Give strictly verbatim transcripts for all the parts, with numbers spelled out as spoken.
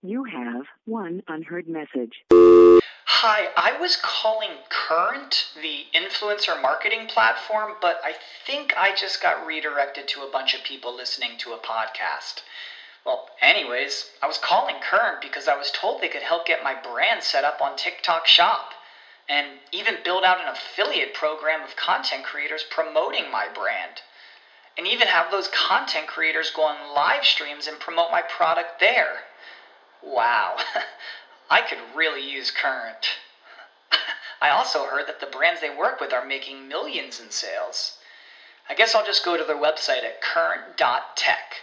You have one unheard message. Hi, I was calling Current, the influencer marketing platform, but I think I just got redirected to a bunch of people listening to a podcast. Well, anyways, I was calling Current because I was told they could help get my brand set up on TikTok Shop, and even build out an affiliate program of content creators promoting my brand, and even have those content creators go on live streams and promote my product there. Wow, I could really use Current. I also heard that the brands they work with are making millions in sales. I guess I'll just go to their website at current dot tech.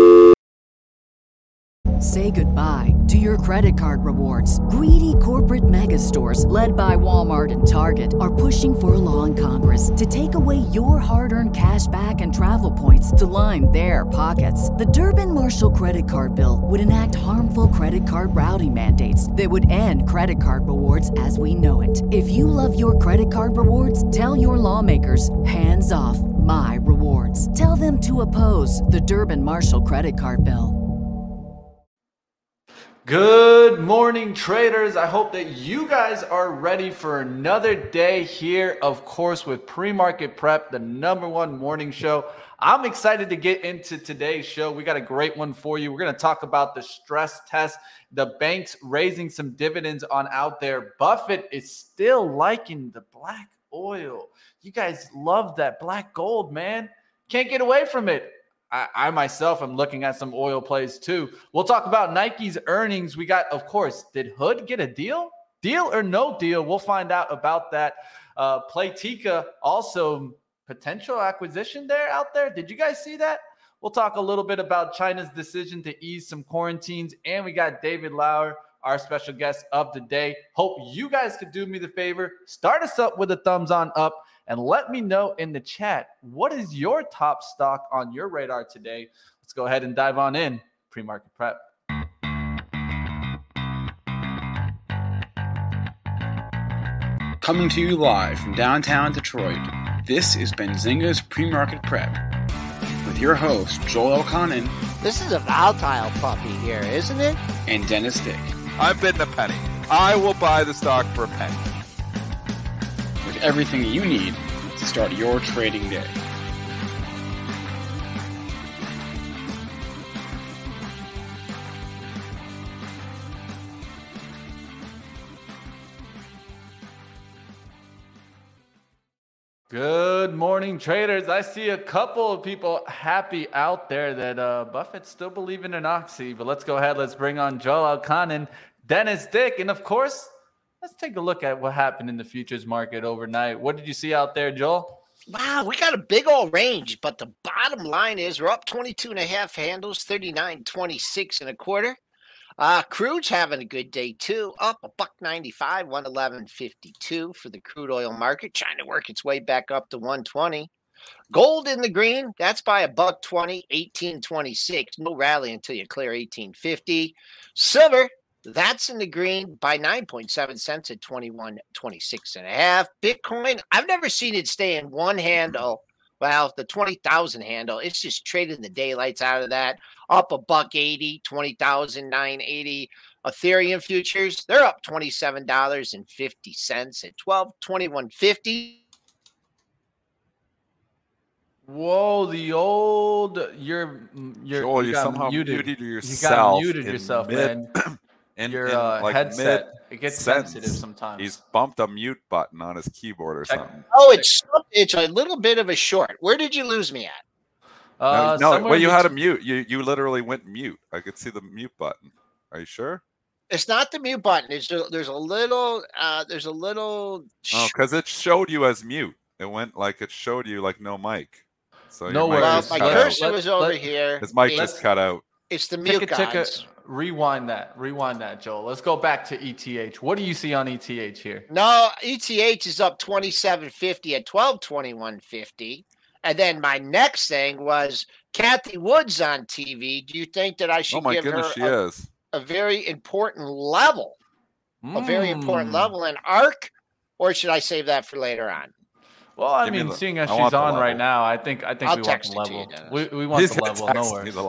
Say goodbye to your credit card rewards. Greedy corporate mega stores, led by Walmart and Target, are pushing for a law in Congress to take away your hard-earned cash back and travel points to line their pockets. The Durbin-Marshall credit card bill would enact harmful credit card routing mandates that would end credit card rewards as we know it. If you love your credit card rewards, tell your lawmakers, hands off my rewards. Tell them to oppose the Durbin-Marshall credit card bill. Good morning, traders. I hope that you guys are ready for another day here, of course, with Pre-Market Prep, the number one morning show. I'm excited to get into today's show. We got a great one for you. We're going to talk about the stress test, the banks raising some dividends on out there. Buffett is still liking the black oil. You guys love that black gold, man. Can't get away from it. I, I myself am looking at some oil plays too. We'll talk about Nike's earnings. We got, of course, did Hood get a deal? Deal or no deal? We'll find out about that. Uh, Playtika, also potential acquisition there out there. Did you guys see that? We'll talk a little bit about China's decision to ease some quarantines. And we got David Lauer, our special guest of the day. Hope you guys could do me the favor. Start us up with a thumbs on up. And let me know in the chat, what is your top stock on your radar today? Let's go ahead and dive on in. Pre-Market Prep. Coming to you live from downtown Detroit, this is Benzinga's Pre-Market Prep with your host, Joel Elconin. This is a volatile puppy here, isn't it? And Dennis Dick. I'm bidding a penny. I will buy the stock for a penny. With everything you need to start your trading day. Good morning, traders. I see a couple of people happy out there that uh, Buffett's still believing in Oxy, but let's go ahead. Let's bring on Joel Elconin, Dennis Dick, and of course, let's take a look at what happened in the futures market overnight. What did you see out there, Joel? Wow, we got a big old range, but the bottom line is we're up twenty-two and a half handles, thirty-nine twenty-six and a quarter. Uh, crude's having a good day too, up a buck ninety-five, one eleven fifty-two for the crude oil market, trying to work its way back up to one twenty. Gold in the green, that's by a buck twenty, eighteen twenty-six. No rally until you clear eighteen fifty. Silver, that's in the green by nine point seven cents at twenty-one twenty-six and a half. Bitcoin, I've never seen it stay in one handle. Well, the twenty thousand handle, it's just trading the daylights out of that. Up a buck eighty, twenty thousand nine eighty. Ethereum futures, they're up twenty-seven dollars and fifty cents at twelve twenty-one fifty. Whoa, the old you're you're Joel, you you got somehow muted, muted you yourself. got muted in yourself, mid, man. in, Your in, uh, like headset, mid it gets sentence. sensitive sometimes. He's bumped a mute button on his keyboard or Check. something. Oh, it's it's a little bit of a short. Where did you lose me at? Uh, no, no somewhere well, you had a bet- mute. You you literally went mute. I could see the mute button. Are you sure? It's not the mute button. It's a, there's a little uh, there's a little. Oh, because it showed you as mute. It went like it showed you like no mic. So No your mic Well, worries. just my cut cursor out. Let- was over let- here. His mic It's, just cut out. it's the mute Ticka, ticka, gods. rewind that. Rewind that, Joel. Let's go back to E T H. What do you see on E T H here? No, E T H is up twenty-seven fifty at twelve twenty-one fifty. And then my next thing was Kathy Woods on T V. Do you think that I should Oh my give goodness, her she a, is. a very important level, a very important Mm. level in ARK, or should I save that for later on? Well, I Give me mean, the- seeing as I she's want the on right level. now, I think I think I'll we want text the it to you, level. Dennis. We, we want He's the gonna level. text No me worries. the level.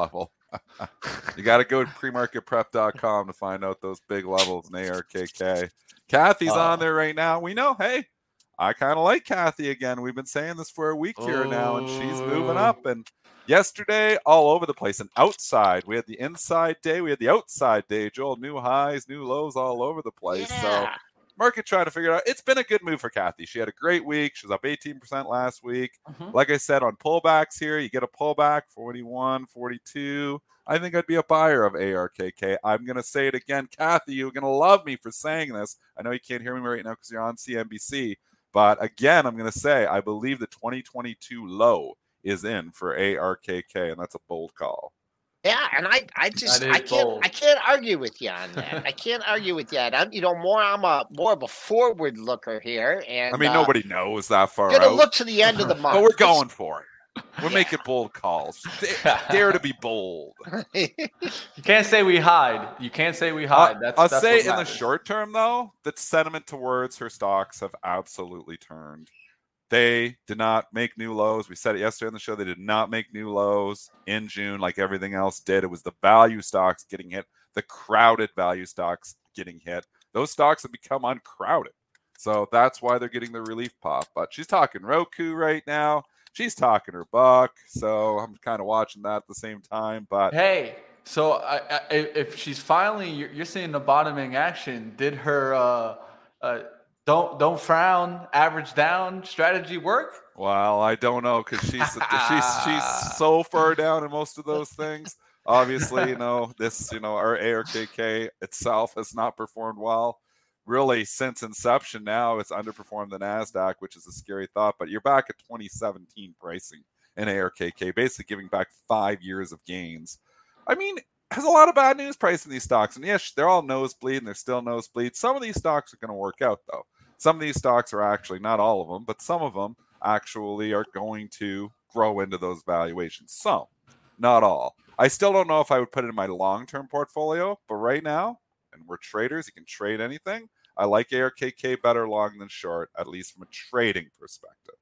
You got to go to pre market prep dot com to find out those big levels in A R K K. Kathy's Uh, on there right now. We know, hey, I kind of like Kathy again. We've been saying this for a week here now, and she's moving up. And yesterday, all over the place. And outside, we had the inside day, we had the outside day. Joel, new highs, new lows all over the place. Yeah. So market trying to figure it out. It's been a good move for Kathy. She had a great week. She was up eighteen percent last week. Mhm. Like I said, on pullbacks here, you get a pullback, forty-one, forty-two. I think I'd be a buyer of A R K K. I'm going to say it again. Kathy, you're going to love me for saying this. I know you can't hear me right now because you're on C N B C. But again, I'm going to say I believe the twenty twenty-two low is in for A R K K, and that's a bold call. Yeah, and I, I just, That is I can't, bold. I can't argue with you on that. I can't argue with you. I'm, you know, more, I'm a more of a forward looker here, and I mean, uh, nobody knows that far gonna out, look to the end of the month. but we're going for it. We're Yeah. making bold calls. Da- Dare to be bold. You can't say we hide. You can't say we I'll, hide. That's, I'll that's say what in the matters. short term, though, the sentiment towards her stocks have absolutely turned. They did not make new lows. We said it yesterday on the show. They did not make new lows in June like everything else did. It was the value stocks getting hit, the crowded value stocks getting hit. Those stocks have become uncrowded. So that's why they're getting the relief pop. But she's talking Roku right now. She's talking her buck. So I'm kind of watching that at the same time. But Hey, so I, I, if she's finally, you're, you're seeing the bottoming action. Did her uh, uh, don't don't frown, average down strategy work? well, I don't know because she's she's she's so far down in most of those things. Obviously, you know, this, you know, our A R K K itself has not performed well. Really, since inception now, it's underperformed the NASDAQ, which is a scary thought. But you're back at twenty seventeen pricing in A R K K, basically giving back five years of gains. I mean, has a lot of bad news pricing these stocks. And yes, they're all nosebleed and they're still nosebleed. Some of these stocks are going to work out, though. Some of these stocks are actually, not all of them, but some of them actually are going to grow into those valuations. Some, not all. I still don't know if I would put it in my long-term portfolio, but right now, and we're traders, you can trade anything. I like A R K K better long than short, at least from a trading perspective.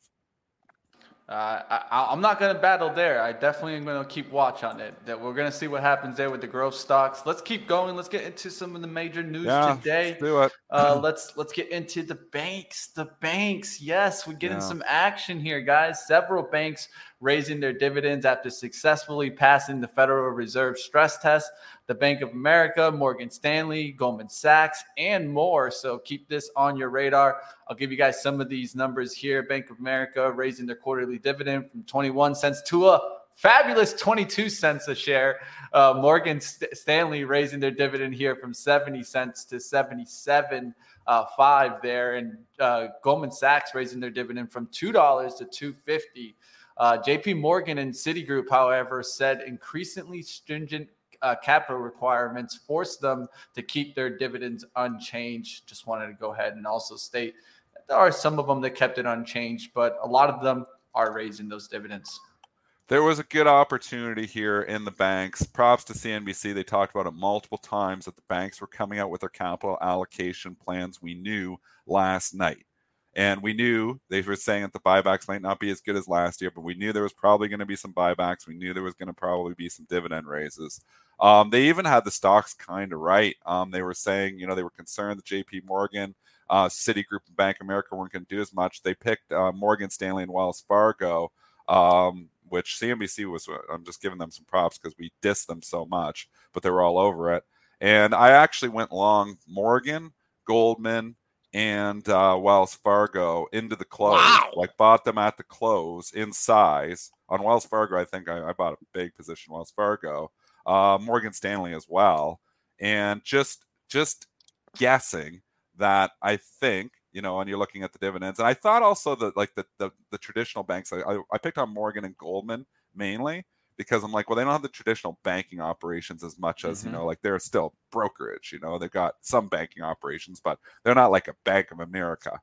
Uh, I, I'm not going to battle there. I definitely am going to keep watch on it. That we're going to see what happens there with the growth stocks. Let's keep going. Let's get into some of the major news Yeah, today. let's do it. Uh, let's let's get into the banks. The banks. Yes, we're getting Yeah. some action here, guys. Several banks raising their dividends after successfully passing the Federal Reserve stress test. The Bank of America, Morgan Stanley, Goldman Sachs, and more. So keep this on your radar. I'll give you guys some of these numbers here. Bank of America raising their quarterly dividend from twenty-one cents to a fabulous twenty-two cents a share. Uh, Morgan St- Stanley raising their dividend here from seventy cents to seventy-seven uh, five there. And uh, Goldman Sachs raising their dividend from two dollars to two fifty. Uh, J P Morgan and Citigroup, however, said increasingly stringent Uh, capital requirements force them to keep their dividends unchanged. Just wanted to go ahead and also state that there are some of them that kept it unchanged, but a lot of them are raising those dividends. There was a good opportunity here in the banks. Props to C N B C. They talked about it multiple times that the banks were coming out with their capital allocation plans. We knew last night. And we knew they were saying that the buybacks might not be as good as last year, but we knew there was probably going to be some buybacks. We knew there was going to probably be some dividend raises. Um, they even had the stocks kind of right. Um, they were saying, you know, they were concerned that J P Morgan, uh, Citigroup, and Bank of America weren't going to do as much. They picked uh, Morgan Stanley and Wells Fargo, um, which C N B C was, I'm just giving them some props because we dissed them so much, but they were all over it. And I actually went long Morgan, Goldman, and uh, Wells Fargo into the close. Wow. Like bought them at the close in size. On Wells Fargo, I think I, I bought a big position Wells Fargo. Uh, Morgan Stanley as well. And just just guessing that I think, you know, and you're looking at the dividends. And I thought also that like the the, the traditional banks, I, I, I picked on Morgan and Goldman mainly because I'm like, well, they don't have the traditional banking operations as much as, Mm-hmm. you know, like they're still brokerage, you know, they've got some banking operations, but they're not like a Bank of America.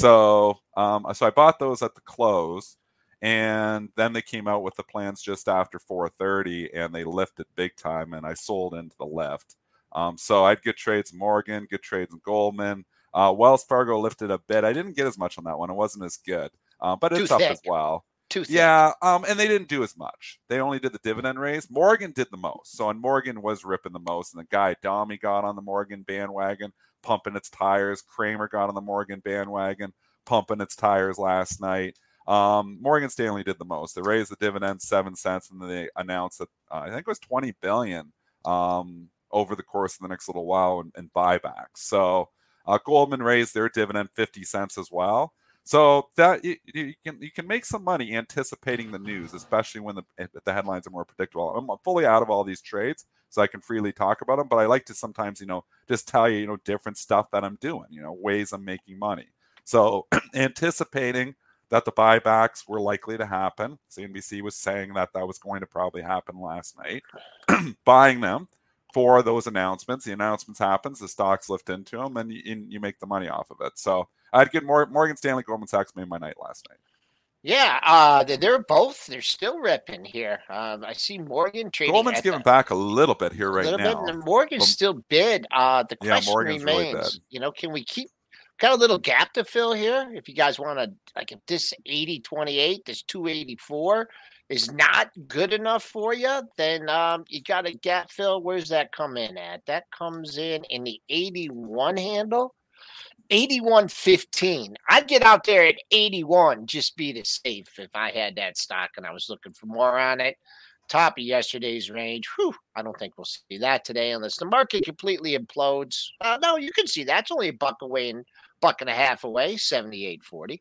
So, um, so I bought those at the close, and then they came out with the plans just after four thirty, and they lifted big time, and I sold into the lift. Um, so I had good trades in Morgan, good trades in Goldman. Uh, Wells Fargo lifted a bit. I didn't get as much on that one. It wasn't as good, uh, but it's Too up thick. as well. Two things. Yeah, um, and they didn't do as much. They only did the dividend raise. Morgan did the most. So, and Morgan was ripping the most. And the guy, Domi, got on the Morgan bandwagon, pumping its tires. Kramer got on the Morgan bandwagon, pumping its tires last night. Um, Morgan Stanley did the most. They raised the dividend seven cents, and then they announced that uh, I think it was twenty billion dollars um, over the course of the next little while in, in buybacks. So uh, Goldman raised their dividend fifty cents as well. So that you, you can you can make some money anticipating the news, especially when the the headlines are more predictable. I'm fully out of all these trades, so I can freely talk about them. But I like to sometimes, you know, just tell you, you know, different stuff that I'm doing, you know, ways I'm making money. So anticipating that the buybacks were likely to happen. C N B C was saying that that was going to probably happen last night. Buying them for those announcements. The announcements happens, the stocks lift into them, and you, and you make the money off of it. So I'd get more. Morgan Stanley, Goldman Sachs made my night last night. Yeah, uh, they're both. They're still ripping here. Um, I see Morgan trading. Goldman's giving the, back a little bit here right a little now. Bit, and Morgan's but, still bid. Uh, the yeah, question Morgan's remains. Really you know, can we keep? Got a little gap to fill here. If you guys want to, like, if this eighty twenty-eight, this two eighty-four is not good enough for you, then um, you got a gap fill. Where's that come in at? That comes in in the eighty-one handle, eighty-one fifteen. I'd get out there at eighty-one, just be the safe if I had that stock and I was looking for more on it. Top of yesterday's range. Whew, I don't think we'll see that today unless the market completely implodes. Uh, no, you can see that's only a buck away and buck and a half away, seventy-eight forty.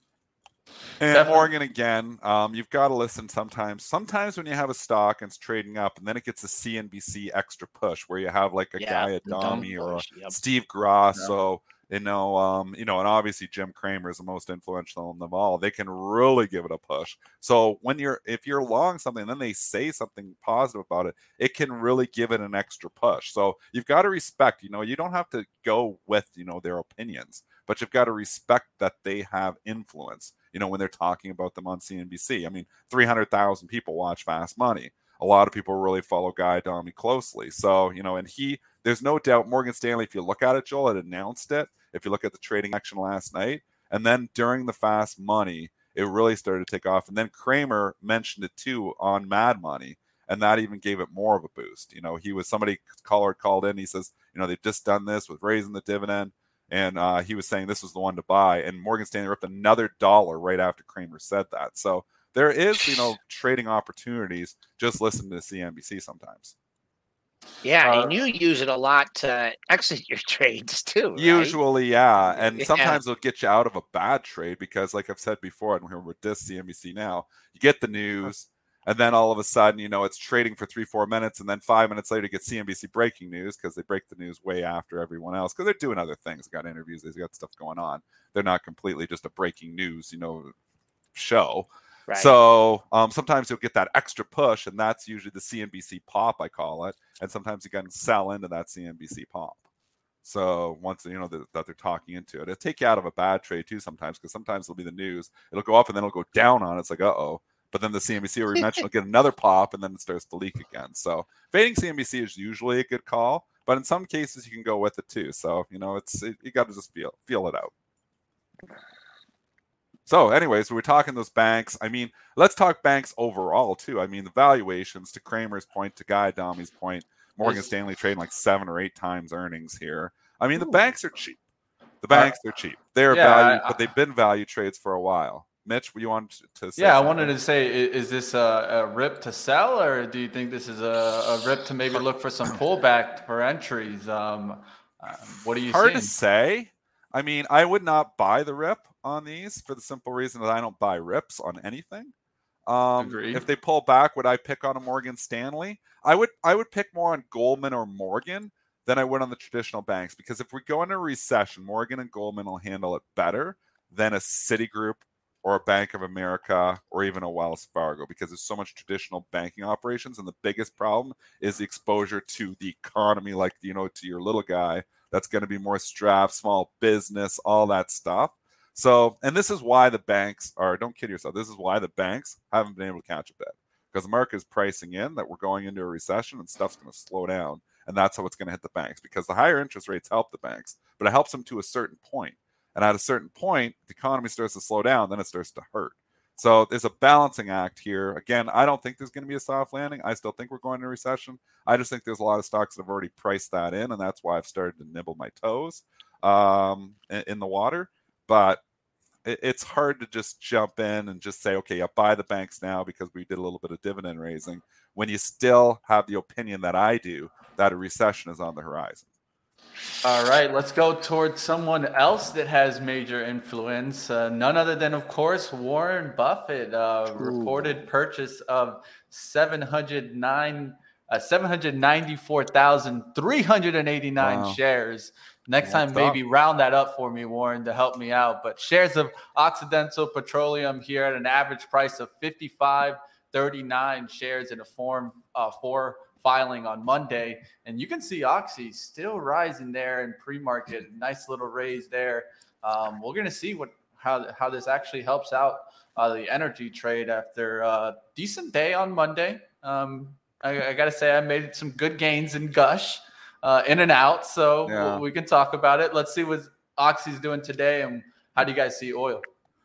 And Morgan again, um, you've got to listen sometimes. Sometimes when you have a stock and it's trading up, and then it gets a C N B C extra push where you have like a Yeah, guy at Domi or a yep. Steve Grasso, you know, um, you know, and obviously Jim Cramer is the most influential of them all. They can really give it a push. So when you're, if you're long something, and then they say something positive about it, it can really give it an extra push. So you've got to respect, you know, you don't have to go with, you know, their opinions, but you've got to respect that they have influence, you know, when they're talking about them on C N B C. I mean, three hundred thousand people watch Fast Money. A lot of people really follow Guy Adami closely. So, you know, and he, there's no doubt Morgan Stanley, if you look at it, Joel, it announced it. If you look at the trading action last night, and then during the Fast Money, it really started to take off. And then Kramer mentioned it too on Mad Money, and that even gave it more of a boost. You know, he was, somebody caller called in, he says, you know, they've just done this with raising the dividend. And uh, he was saying this was the one to buy. And Morgan Stanley ripped another dollar right after Kramer said that. So there is, you know, trading opportunities. Just listen to C N B C sometimes. Yeah, Uh, and you use it a lot to exit your trades too. Right? Usually, yeah. And Yeah. sometimes it'll get you out of a bad trade because, like I've said before, and we're with this C N B C now, you get the news, and then all of a sudden, you know, it's trading for three, four minutes, and then five minutes later, you get C N B C breaking news because they break the news way after everyone else because they're doing other things. They got interviews, they got stuff going on. They're not completely just a breaking news, you know, show. Right. So um, sometimes you'll get that extra push, and that's usually the C N B C pop, I call it. And sometimes you can sell into that C N B C pop. So once you know that, that they're talking into it, it'll take you out of a bad trade too sometimes, because sometimes it'll be the news. It'll go up and then it'll go down on it. It's like, uh-oh. But then the C N B C or mentioned will get another pop, and then it starts to leak again. So fading C N B C is usually a good call, but in some cases you can go with it too. So you know, it's it, you got to just feel feel it out. So anyways, we're talking those banks. I mean, let's talk banks overall too. I mean, the valuations, to Kramer's point, to Guy Adami's point, Morgan Yes. Stanley trading like seven or eight times earnings here. I mean, the Ooh. banks are cheap. The banks are cheap. They're Yeah, value, I- but they've been value trades for a while. Mitch, you want to say? Yeah, I something? wanted to say, i- is this a, a rip to sell, or do you think this is a, a rip to maybe look for some pullback for entries? Um, um, what are you Hard seeing? to say. I mean, I would not buy the rip on these for the simple reason that I don't buy rips on anything. Um, Agreed. if they pull back, would I pick on a Morgan Stanley? I would. I would pick more on Goldman or Morgan than I would on the traditional banks, because if we go into a recession, Morgan and Goldman will handle it better than a Citigroup or a Bank of America or even a Wells Fargo, because there's so much traditional banking operations, and the biggest problem is the exposure to the economy, like, you know, to your little guy. That's going to be more strapped, small business, all that stuff. So, and this is why the banks are, don't kid yourself, this is why the banks haven't been able to catch a bid, because the market is pricing in that we're going into a recession and stuff's going to slow down. And that's how it's going to hit the banks, because the higher interest rates help the banks, but it helps them to a certain point. And at a certain point, the economy starts to slow down, then it starts to hurt. So there's a balancing act here. Again, I don't think there's going to be a soft landing. I still think we're going into recession. I just think there's a lot of stocks that have already priced that in, and that's why I've started to nibble my toes um, in, in the water. But it, it's hard to just jump in and just say, okay, I'll buy the banks now because we did a little bit of dividend raising, when you still have the opinion that I do that a recession is on the horizon. All right, let's go towards someone else that has major influence. Uh, none other than, of course, Warren Buffett. Uh, reported purchase of seven hundred nine, uh, seven hundred ninety-four thousand three hundred eighty-nine wow. shares. Next That's time, maybe up. round that up for me, Warren, to help me out. But shares of Occidental Petroleum here at an average price of fifty-five thirty-nine shares in a form uh, for filing on Monday, and you can see Oxy still rising there in pre-market. Nice little raise there. Um, we're going to see what how how this actually helps out uh, the energy trade after a decent day on Monday. Um, I, I got to say I made some good gains in Gush, uh, in and out, so yeah. we can talk about it. Let's see what Oxy's doing today, and how do you guys see oil?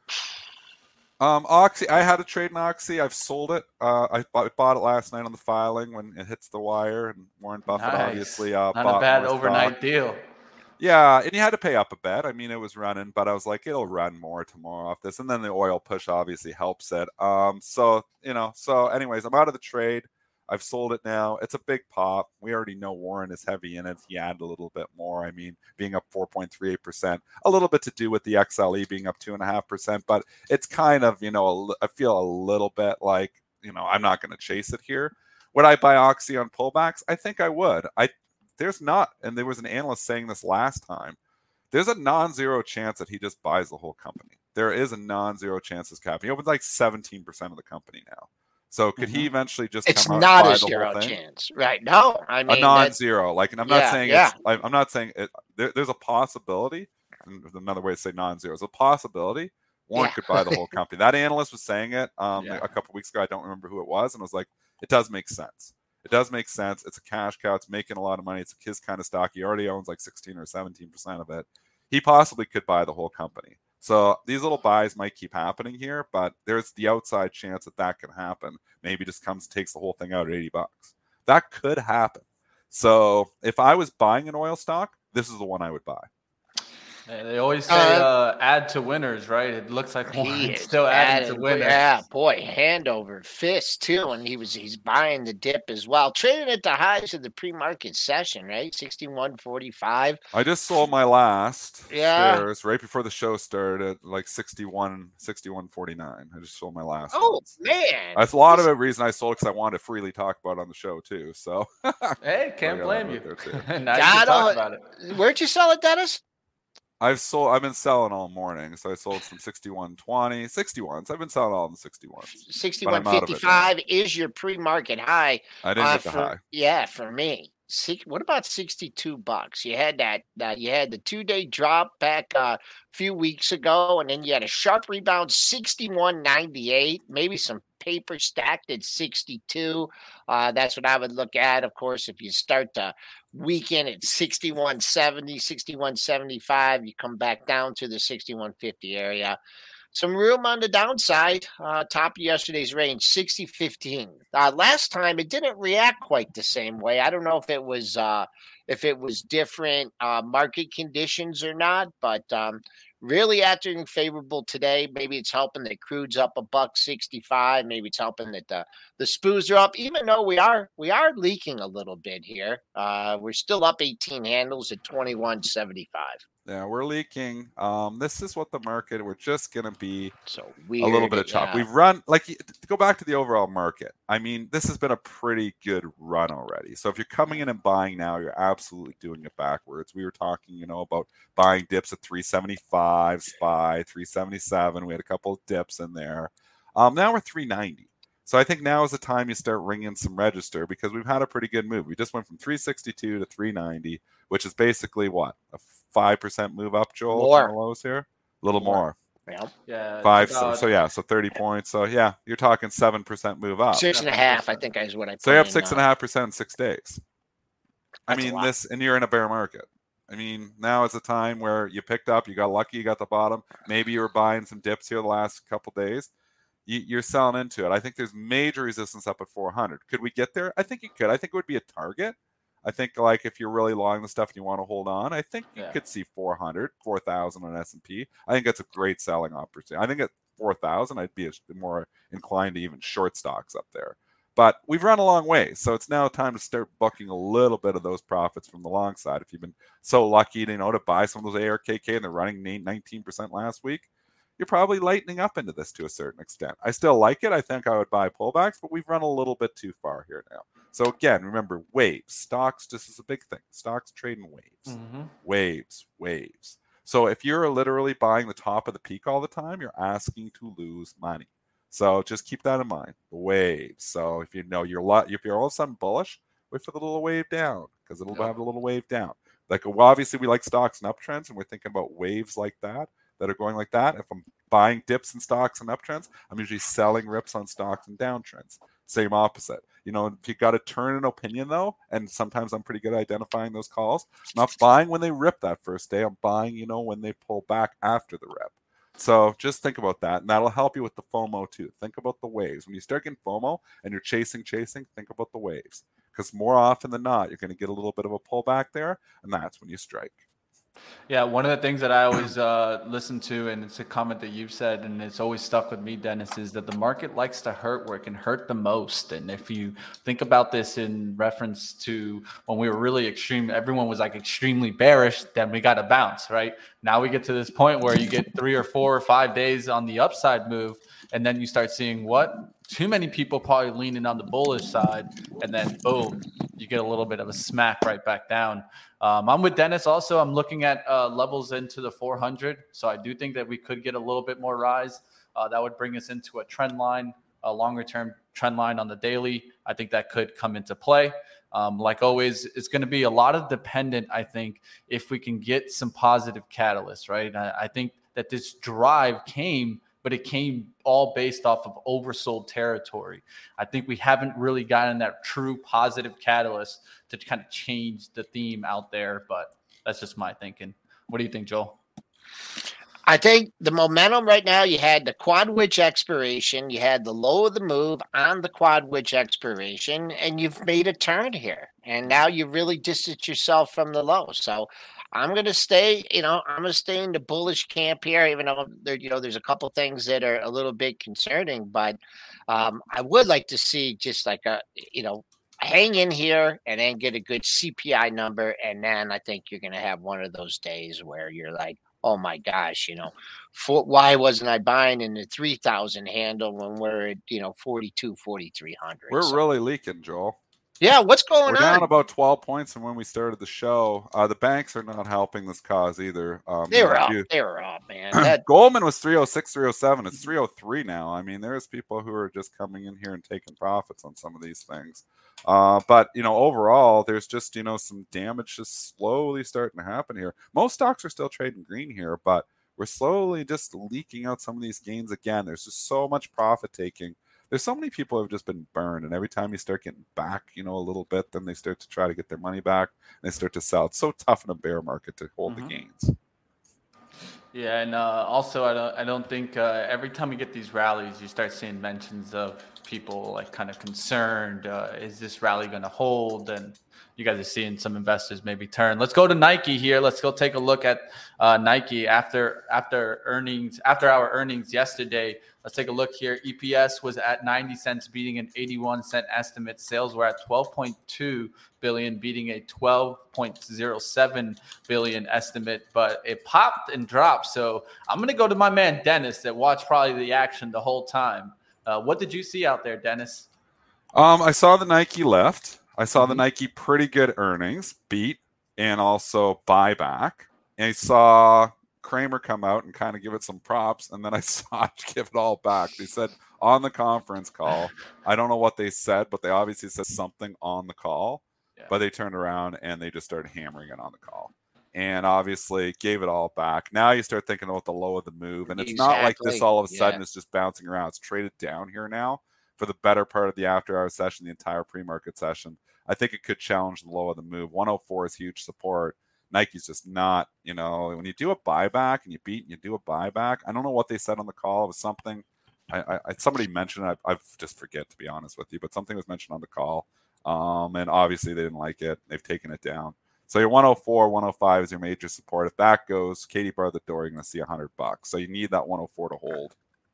Um, Oxy, I had a trade in Oxy. I've sold it. Uh, I bought, bought it last night on the filing when it hits the wire, and Warren Buffett nice. obviously uh, not bought a bad more overnight stock. deal. Yeah, and you had to pay up a bit. I mean, it was running, but I was like, it'll run more tomorrow off this, and then the oil push obviously helps it. Um, so you know, so anyways, I'm out of the trade. I've sold it now. It's a big pop. We already know Warren is heavy in it. He added a little bit more. I mean, being up four point three eight percent, a little bit to do with the X L E being up two point five percent, but it's kind of, you know, I feel a little bit like, you know, I'm not going to chase it here. Would I buy Oxy on pullbacks? I think I would. I There's not, and there was an analyst saying this last time, there's a non-zero chance that he just buys the whole company. There is a non-zero chance this company. He opens like seventeen percent of the company now. So could mm-hmm. he eventually just it's come out not and buy a the zero whole thing? chance, right? No, I mean a non-zero. Like, and I'm not yeah, saying yeah. it's. I'm not saying it. There, there's a possibility. And there's another way to say non-zero. There's a possibility Warren yeah. could buy the whole company. That analyst was saying it um, yeah. a couple weeks ago. I don't remember who it was, and I was like, it does make sense. It does make sense. It's a cash cow. It's making a lot of money. It's his kind of stock. He already owns like sixteen or seventeen percent of it. He possibly could buy the whole company. So these little buys might keep happening here, but there's the outside chance that that can happen. Maybe just comes, takes the whole thing out at eighty bucks. That could happen. So if I was buying an oil stock, this is the one I would buy. They always say uh, uh, add to winners, right? It looks like he's still adding added, to winners. Yeah, boy, hand over fist too, and he was he's buying the dip as well. Trading at the highs of the pre-market session, right? sixty-one forty-five. I just sold my last yeah. shares right before the show started, like sixty-one, sixty-one forty-nine. I just sold my last. Oh ones. man, that's a lot of the reason I sold because I wanted to freely talk about it on the show too. So hey, can't blame you. now you can talk about it. Where'd you sell it, Dennis? I've sold. I've been selling all morning, so I sold some sixty-one twenty, sixty-ones. I've been selling all the sixty-ones. sixty-one fifty-five is your pre-market high. I didn't uh, get the for, high. Yeah, for me. What about sixty-two bucks? You had that. Uh, you had the two-day drop back uh, a few weeks ago, and then you had a sharp rebound, sixty-one ninety-eight. Maybe some paper stacked at sixty-two. Uh, that's what I would look at. Of course, if you start to weekend at sixty-one seventy, sixty-one seventy-five, you come back down to the sixty-one fifty area. Some room on the downside, uh, top of yesterday's range, sixty fifteen. Uh, last time it didn't react quite the same way. I don't know if it was uh, if it was different uh, market conditions or not, but um, really acting favorable today. Maybe it's helping that crude's up a buck sixty-five. Maybe it's helping that the the S P Ys are up. Even though we are we are leaking a little bit here, uh, we're still up eighteen handles at twenty-one seventy-five. Yeah, we're leaking. Um, this is what the market. We're just gonna be so weird, a little bit of chop. Yeah. We've run like to go back to the overall market. I mean, this has been a pretty good run already. So if you're coming in and buying now, you're absolutely doing it backwards. We were talking, you know, about buying dips at three seventy-five, S P Y, three seventy-seven. We had a couple of dips in there. Um, now we're three ninety. So I think now is the time you start ringing some register because we've had a pretty good move. We just went from three sixty-two to three ninety, which is basically what, a five percent move up, Joel? More. From the lows here, a little more. more. Yeah. Yeah. Five. About, so, so yeah. So thirty points. So yeah, you're talking seven percent move up. Six and a half, I think, is what I. So you're up six and a half percent in six days. That's I mean this, and you're in a bear market. I mean, now is a time where you picked up, you got lucky, you got the bottom. Maybe you were buying some dips here the last couple days. you, you're selling into it. I think there's major resistance up at four hundred. Could we get there? I think you could. I think it would be a target. I think like if you're really long the stuff and you want to hold on, I think you yeah. could see four hundred, four thousand on S and P. I think that's a great selling opportunity. I think at four thousand, I'd be more inclined to even short stocks up there. But we've run a long way, so it's now time to start booking a little bit of those profits from the long side. If you've been so lucky to, you know, to buy some of those A R K K and they're running nineteen percent last week, you're probably lightening up into this to a certain extent. I still like it. I think I would buy pullbacks, but we've run a little bit too far here now. So again, remember, waves. Stocks just is a big thing. Stocks trade in waves. Mm-hmm. Waves, waves. So if you're literally buying the top of the peak all the time, you're asking to lose money. So just keep that in mind. The waves. So if you know you're if you're all of a sudden bullish, wait for the little wave down because it'll yep. have a little wave down. Like well, obviously we like stocks and uptrends, and we're thinking about waves like that that are going like that. If I'm buying dips in stocks and uptrends, I'm usually selling rips on stocks and downtrends. Same opposite. You know, if you got to turn an opinion though, and sometimes I'm pretty good at identifying those calls. I'm not buying when they rip that first day. I'm buying, you know, when they pull back after the rip. So just think about that, and that'll help you with the FOMO too. Think about the waves. When you start getting FOMO and you're chasing, chasing, think about the waves. Because more often than not, you're going to get a little bit of a pullback there, and that's when you strike. Yeah, one of the things that I always uh, listen to, and it's a comment that you've said, and it's always stuck with me, Dennis, is that the market likes to hurt where it can hurt the most. And if you think about this in reference to when we were really extreme, everyone was like extremely bearish, then we got to bounce, right? Now we get to this point where you get three or four or five days on the upside move, and then you start seeing what? Too many people probably leaning on the bullish side, and then boom, you get a little bit of a smack right back down. Um, I'm with Dennis also. I'm looking at uh, levels into the four hundred. So I do think that we could get a little bit more rise. Uh, that would bring us into a trend line, a longer term trend line on the daily. I think that could come into play. Um, like always, it's going to be a lot of dependent, I think, if we can get some positive catalysts, right? I, I think that this drive came, but it came all based off of oversold territory. I think we haven't really gotten that true positive catalyst to kind of change the theme out there, but that's just my thinking. What do you think, Joel? I think the momentum right now, you had the quad wedge expiration, you had the low of the move on the quad wedge expiration, and you've made a turn here. And now you really distance yourself from the low. So I'm going to stay, you know, I'm going to stay in the bullish camp here, even though there, you know, there's a couple things that are a little bit concerning, but um, I would like to see just like a, you know, hang in here and then get a good C P I number. And then I think you're going to have one of those days where you're like, oh my gosh, you know, for, why wasn't I buying in the three thousand handle when we're at, you know, forty-two, forty-three hundred? We're so, really leaking, Joel. Yeah, what's going We're on? We're down about twelve points from when we started the show. Uh, the banks are not helping this cause either. Um, they were up. You, they were up, man. That, Goldman was three oh six, three oh seven. It's three oh three now. I mean, there's people who are just coming in here and taking profits on some of these things. Uh, but, you know, overall, there's just, you know, some damage just slowly starting to happen here. Most stocks are still trading green here, but we're slowly just leaking out some of these gains again. There's just so much profit taking. There's so many people who have just been burned, and every time you start getting back, you know, a little bit, then they start to try to get their money back, and they start to sell. It's so tough in a bear market to hold mm-hmm. the gains. Yeah, and uh, also I don't I don't think uh, every time you get these rallies, you start seeing mentions of people like kind of concerned. Uh, is this rally going to hold? And you guys are seeing some investors maybe turn. Let's go to Nike here. Let's go take a look at uh, Nike after after earnings after our earnings yesterday. Let's take a look here. E P S was at ninety cents, beating an eighty-one cent estimate. Sales were at twelve point two billion, beating a twelve point oh seven billion estimate, but it popped and dropped. So I'm going to go to my man, Dennis, that watched probably the action the whole time. Uh, what did you see out there, Dennis? Um, I saw the Nike lift. I saw mm-hmm. the Nike pretty good earnings, beat, and also buyback. And I saw Kramer come out and kind of give it some props, and then I saw it give it all back. They said on the conference call, I don't know what they said, but they obviously said something on the call, yeah. but they turned around and they just started hammering it on the call. And obviously gave it all back. Now you start thinking about the low of the move, and it's exactly. not like this all of a sudden yeah. is just bouncing around. It's traded down here now for the better part of the after-hour session, the entire pre-market session. I think it could challenge the low of the move. one oh four is huge support. Nike's just not, you know, when you do a buyback and you beat and you do a buyback, I don't know what they said on the call. It was something I, I somebody mentioned I I just forget to be honest with you, but something was mentioned on the call, um, and obviously they didn't like it. They've taken it down. So your one oh four, one oh five is your major support. If that goes, Katie bar the door, you're going to see a hundred bucks. So you need that one oh four to hold.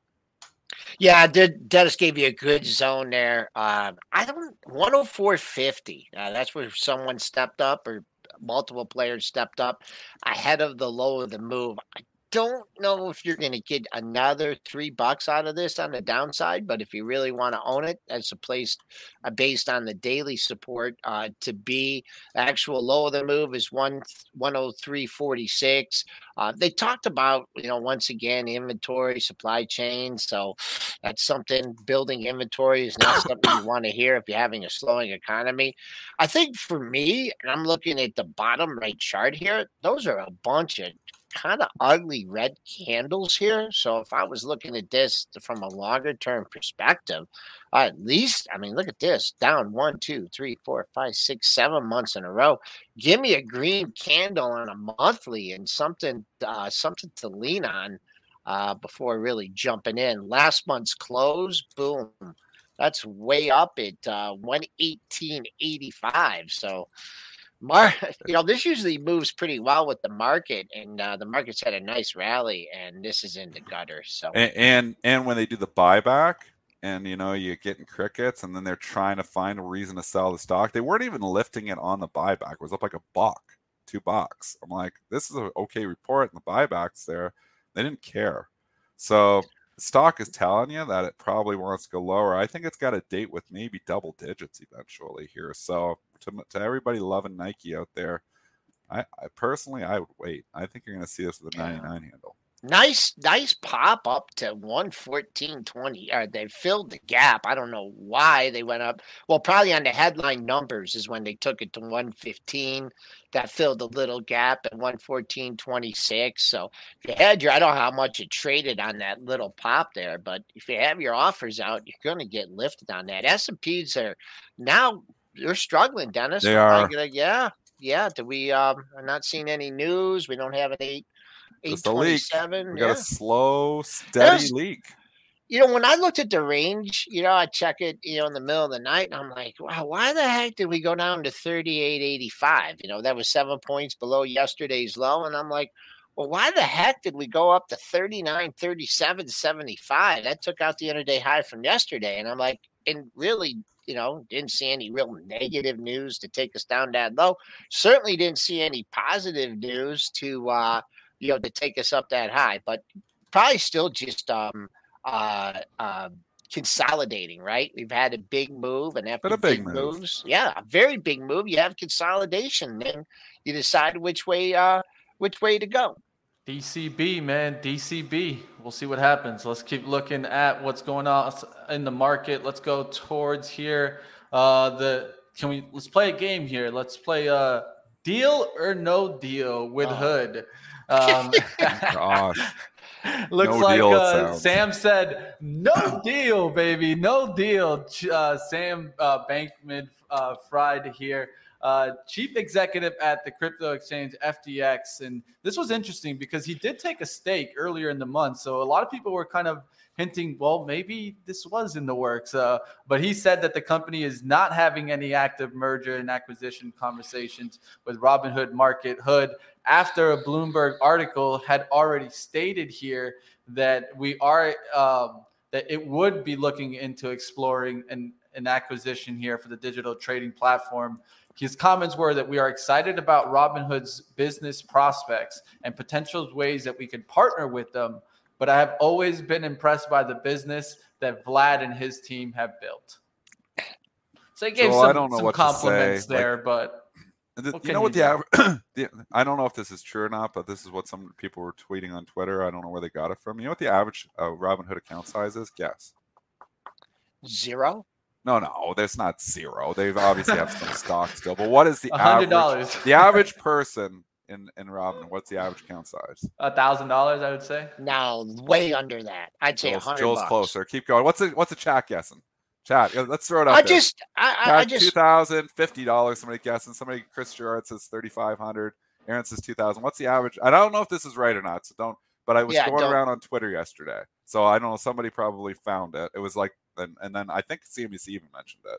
Yeah, did Dennis gave you a good zone there. Um, I don't one oh four fifty. Uh, that's where someone stepped up, or multiple players stepped up ahead of the low of the move. I don't know if you're going to get another three bucks out of this on the downside, but if you really want to own it, that's a place uh, based on the daily support uh, to be. The actual low of the move is one one oh three forty-six. Uh, they talked about, you know, once again, inventory, supply chain. So that's something. Building inventory is not something you want to hear if you're having a slowing economy. I think for me, and I'm looking at the bottom right chart here, those are a bunch of kind of ugly red candles here. So if I was looking at this from a longer term perspective, uh, at least, I mean, look at this, down one, two, three, four, five, six, seven months in a row. Give me a green candle on a monthly and something, uh, something to lean on uh, before really jumping in. Last month's close, boom, that's way up at uh, one eighteen eighty-five. So, Mar, you know, this usually moves pretty well with the market, and uh, the market's had a nice rally, and this is in the gutter. So, and, and and when they do the buyback, and you know you're getting crickets, and then they're trying to find a reason to sell the stock. They weren't even lifting it on the buyback. It was up like a buck, two bucks. I'm like, this is an okay report, and the buybacks there, they didn't care. So the stock is telling you that it probably wants to go lower. I think it's got a date with maybe double digits eventually here. So to, to everybody loving Nike out there, I, I personally, I would wait. I think you're going to see this with a ninety-nine handle. Nice, nice pop up to one fourteen twenty. Or they filled the gap. I don't know why they went up. Well, probably on the headline numbers is when they took it to one fifteen. That filled a little gap at one fourteen twenty-six. So if you had your, I don't know how much it traded on that little pop there, but if you have your offers out, you're going to get lifted on that. S and P's are now, they're struggling, Dennis. They are. Gonna, yeah, yeah. Do we? Um, I'm not seeing any news. We don't have an eight. Just a leak. We yeah. got a slow, steady There's, leak. You know, when I looked at the range, you know, I check it, you know, in the middle of the night, and I'm like, wow, why the heck did we go down to thirty-eight eighty-five? You know, that was seven points below yesterday's low. And I'm like, well, why the heck did we go up to thirty-nine thirty-seven seventy-five? That took out the intraday high from yesterday. And I'm like, and really, you know, didn't see any real negative news to take us down that low. Certainly didn't see any positive news to, uh, you know, to take us up that high, but probably still just um, uh, uh, consolidating, right? We've had a big move, and after a big, big move. moves, yeah, a very big move, you have consolidation. Then you decide which way, uh, which way to go. D C B, man, D C B. We'll see what happens. Let's keep looking at what's going on in the market. Let's go towards here. Uh, the can we let's play a game here. Let's play a deal or no deal with oh. Hood. Um, Gosh. Looks no like deal, uh, Sam said, no deal, baby, no deal. Uh, Sam uh, Bankman uh, Fried here, uh, chief executive at the crypto exchange F T X. And this was interesting because he did take a stake earlier in the month. So a lot of people were kind of hinting, well, maybe this was in the works. Uh, but he said that the company is not having any active merger and acquisition conversations with Robinhood Market Hood, after a Bloomberg article had already stated here that we are um, that it would be looking into exploring an, an acquisition here for the digital trading platform. His comments were that we are excited about Robinhood's business prospects and potential ways that we could partner with them, but I have always been impressed by the business that Vlad and his team have built. So he gave so some, I don't know some what compliments there, like, but the, what you know what the average I don't know if this is true or not, but this is what some people were tweeting on Twitter. I don't know where they got it from. You know what the average uh, Robinhood account size is? Guess. Zero? No, no, there's not zero. They obviously have some stock still. But what is the one hundred dollars average? The average person in, in Robinhood, what's the average account size? one thousand dollars, I would say. No, way under that. I'd say Joel's, one hundred Joel's bucks. closer. Keep going. What's the, what's the chat guessing? Chat, let's throw it up I there. just, I, I, I just. two thousand dollars, fifty dollars, somebody guessing. Somebody, Chris Gerard says thirty-five hundred dollars. Aaron says two thousand dollars. What's the average? I don't know if this is right or not, so don't, but I was Yeah, going don't. around on Twitter yesterday. So I don't know. Somebody probably found it. It was like, and, and then I think C N B C even mentioned it.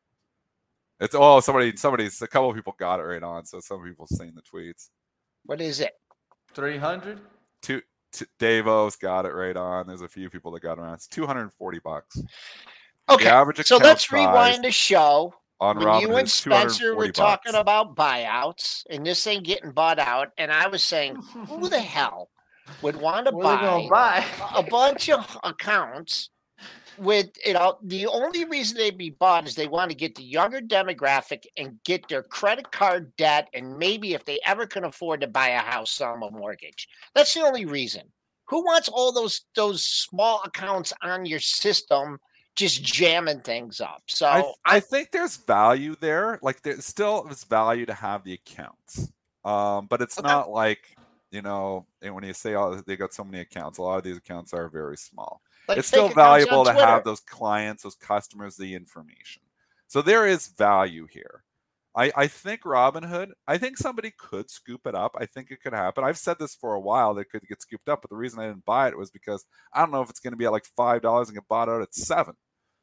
It's oh somebody somebody's a couple of people got it right on. So some people seen the tweets. What is it? three hundred. Two. Davo's got it right on. There's a few people that got it on. It's two hundred forty bucks. Okay, The average so account let's size rewind the show. on When Robinhood you and is Spencer were two hundred forty talking bucks. about buyouts and this thing getting bought out, and I was saying, who the hell would want to What are they buy gonna buy? a bunch of accounts with, you know, the only reason they'd be bought is they want to get the younger demographic and get their credit card debt, and maybe if they ever can afford to buy a house, sell them a mortgage. That's the only reason. Who wants all those those small accounts on your system just jamming things up? So I, I, I think there's value there. Like there still is value to have the accounts, um, but it's Okay. not like, you know, and when you say oh they got so many accounts, a lot of these accounts are very small. like It's fake still accounts on valuable to Twitter. have those clients, those customers, the information. So there is value here. I, I think Robinhood, I think somebody could scoop it up. I think it could happen. I've said this for a while that it could get scooped up, but the reason I didn't buy it was because I don't know if it's going to be at like five dollars and get bought out at seven.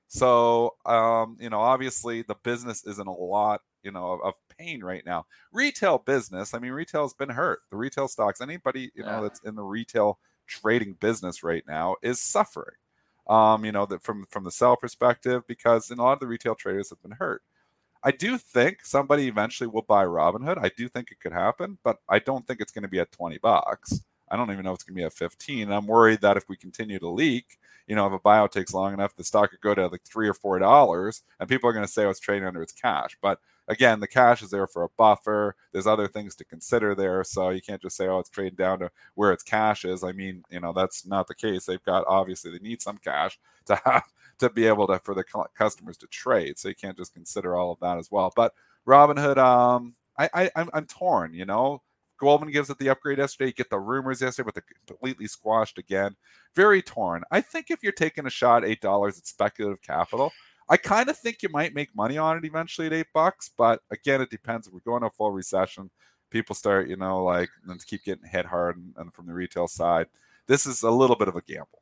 So, um, you know, obviously the business is in a lot, you know, of, of pain right now. Retail business, I mean, retail's been hurt. The retail stocks, anybody, you know, Yeah. that's in the retail trading business right now is suffering. Um, you know, that from from the sell perspective, because a lot of the retail traders have been hurt. I do think somebody eventually will buy Robinhood. I do think it could happen, but I don't think it's going to be at twenty bucks. I don't even know if it's going to be at fifteen. And I'm worried that if we continue to leak, you know, if a buyout takes long enough, the stock could go to like three or four dollars, and people are going to say, "Oh, it's trading under its cash." But again, the cash is there for a buffer. There's other things to consider there, so you can't just say, "Oh, it's trading down to where its cash is." I mean, you know, that's not the case. They've got obviously they need some cash to have to be able to for the customers to trade, so you can't just consider all of that as well. But Robinhood, um, I, I I'm, I'm torn. You know, Goldman gives it the upgrade yesterday. You get the rumors yesterday, but they're completely squashed again. Very torn. I think if you're taking a shot at eight dollars, it's speculative capital. I kind of think you might make money on it eventually at eight bucks, but again, it depends. If we're going to a full recession, people start, you know, like and keep getting hit hard, and, and from the retail side, this is a little bit of a gamble.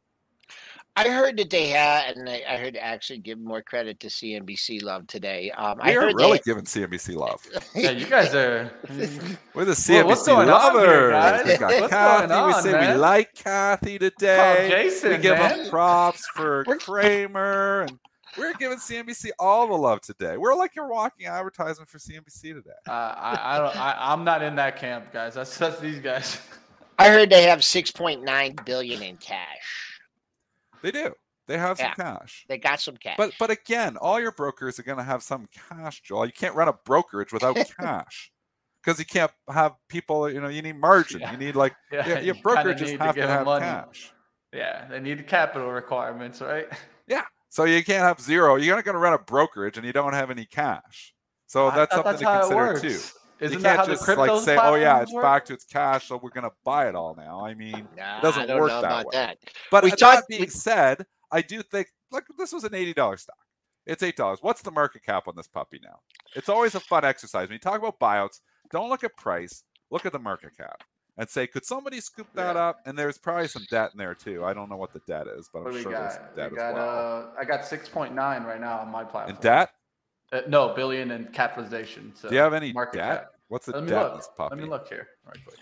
I heard that they had, and I, I heard actually give more credit to C N B C Love today. Um, I We are heard really they, giving C N B C love. Yeah, you guys are. We're the C N B C what's going on here, lovers. guys? We got What's Kathy. going we on, say man? we like Kathy today. Call Jason, we give man. them props for Kramer, and we're giving C N B C all the love today. We're like your walking advertisement for C N B C today. Uh, I, I don't. I, I'm not in that camp, guys. That's that's these guys. I heard they have six point nine billion in cash. They do. They have some Yeah. cash. They got some cash. But but again, all your brokers are going to have some cash, Joel. You can't run a brokerage without cash because you can't have people. You know, you need margin. Yeah. You need like Yeah, your, your you kinda brokerages need to have to, give 'em have money. cash. Yeah, they need capital requirements, right? Yeah. So you can't have zero. You're not going to run a brokerage and you don't have any cash. So I that's thought something that's how to it consider works. too. Isn't You that can't how just the like crypto say, "Oh yeah, platforms it's work? back to its cash, so we're going to buy it all now." I mean, Nah, it doesn't I don't work know that about way. that. But We that talked- being we- said, I do think look, this was an eighty dollars stock. It's eight dollars. What's the market cap on this puppy now? It's always a fun exercise. When you talk about buyouts, don't look at price, look at the market cap and say, could somebody scoop that Yeah. up? And there's probably some debt in there too. I don't know what the debt is, but What I'm do we sure there's got? debt We as got. well. Uh, I got six point nine right now on my platform. In debt? Uh, no, billion in capitalization. So Do you have any market debt? cap. What's the Let me debt in look. this puppy? Let me look here, right quick.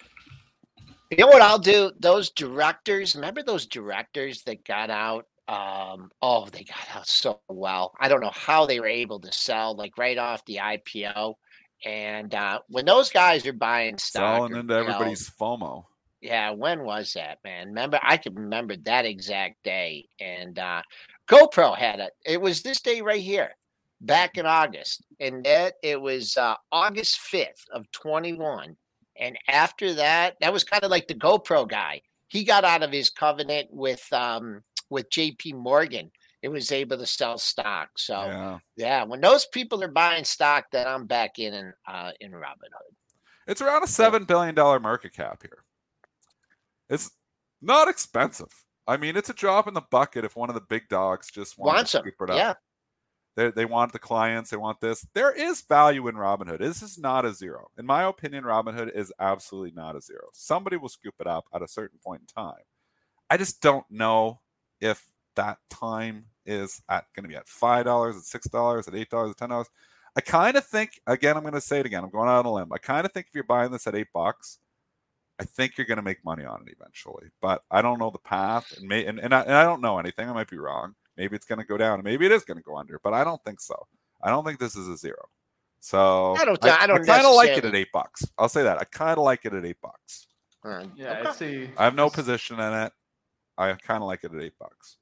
You know what I'll do? Those directors, remember those directors that got out? Um, oh, they got out so well. I don't know how they were able to sell like right off the I P O. And uh, when those guys are buying stock, Selling or, into you know, everybody's FOMO. yeah, when was that, man? Remember, I can remember that exact day. And uh, GoPro had it. It was this day right here, back in August, and that it was uh, August fifth of twenty-one. And after that, that was kind of like the GoPro guy. He got out of his covenant with um, with J P Morgan. It was able to sell stock. So yeah. Yeah. when those people are buying stock, then I'm back in in, uh, in Robinhood. It's around a seven billion dollar market cap here. It's not expensive. I mean, it's a drop in the bucket if one of the big dogs just wants, Wants to them, scoop it up. yeah. They they want the clients. They want this. There is value in Robinhood. This is not a zero. In my opinion, Robinhood is absolutely not a zero. Somebody will scoop it up at a certain point in time. I just don't know if that time is at going to be at five dollars, at six dollars, at eight dollars, at ten dollars. I kind of think, again, I'm going to say it again. I'm going out on a limb. I kind of think if you're buying this at eight bucks, I think you're going to make money on it eventually. But I don't know the path, and may, and, and, I, and I don't know anything. I might be wrong. Maybe it's going to go down, and maybe it is going to go under. But I don't think so. I don't think this is a zero. So I don't. I, I don't I kind of like it necessarily- at eight bucks. I'll say that. I kind of like it at eight bucks. Uh, Yeah, okay. I see. I have no position in it. I kind of like it at eight bucks.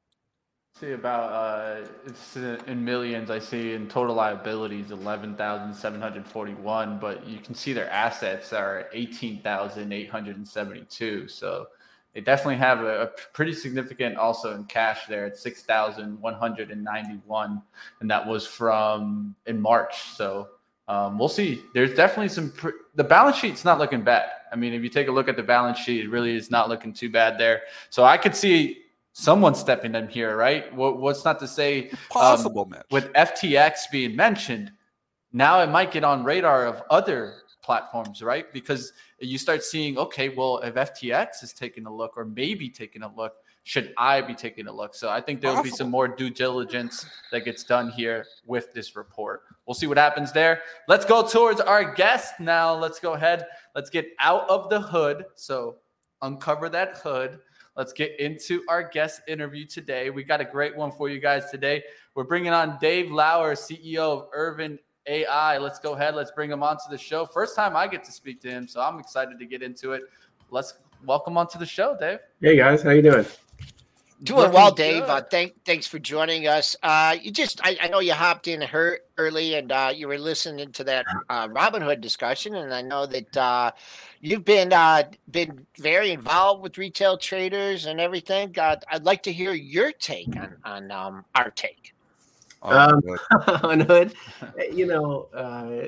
See about uh, it's in millions. I see in total liabilities eleven thousand seven hundred forty-one, but you can see their assets are eighteen thousand eight hundred seventy-two. So they definitely have a, a pretty significant also in cash there at six thousand one hundred ninety-one, and that was from in March. So um, we'll see. There's definitely some. Pr- the balance sheet's not looking bad. I mean, if you take a look at the balance sheet, it really is not looking too bad there. So I could see someone stepping in here, right? What, what's not to say Possible, um, Mitch. with F T X being mentioned, now it might get on radar of other platforms, right? Because you start seeing, okay, well, if F T X is taking a look or maybe taking a look, should I be taking a look? So I think there will be Possible. some more due diligence that gets done here with this report. We'll see what happens there. Let's go towards our guest now. Let's go ahead. Let's get out of the hood. So uncover that hood. Let's get into our guest interview today. We got a great one for you guys today. We're bringing on Dave Lauer, C E O of Irvin A I. Let's go ahead. Let's bring him onto the show. First time I get to speak to him, so I'm excited to get into it. Let's welcome onto the show, Dave. Hey guys, how you doing? Doing Looking well, Dave. good. Uh, thank, thanks for joining us. Uh, you just, I, I know you hopped in her early, and uh, you were listening to that uh, Robinhood discussion, and I know that uh, you've been uh, been very involved with retail traders and everything. Uh, I'd like to hear your take on on um, our take. Oh, Um, good. On Hood, you know, uh,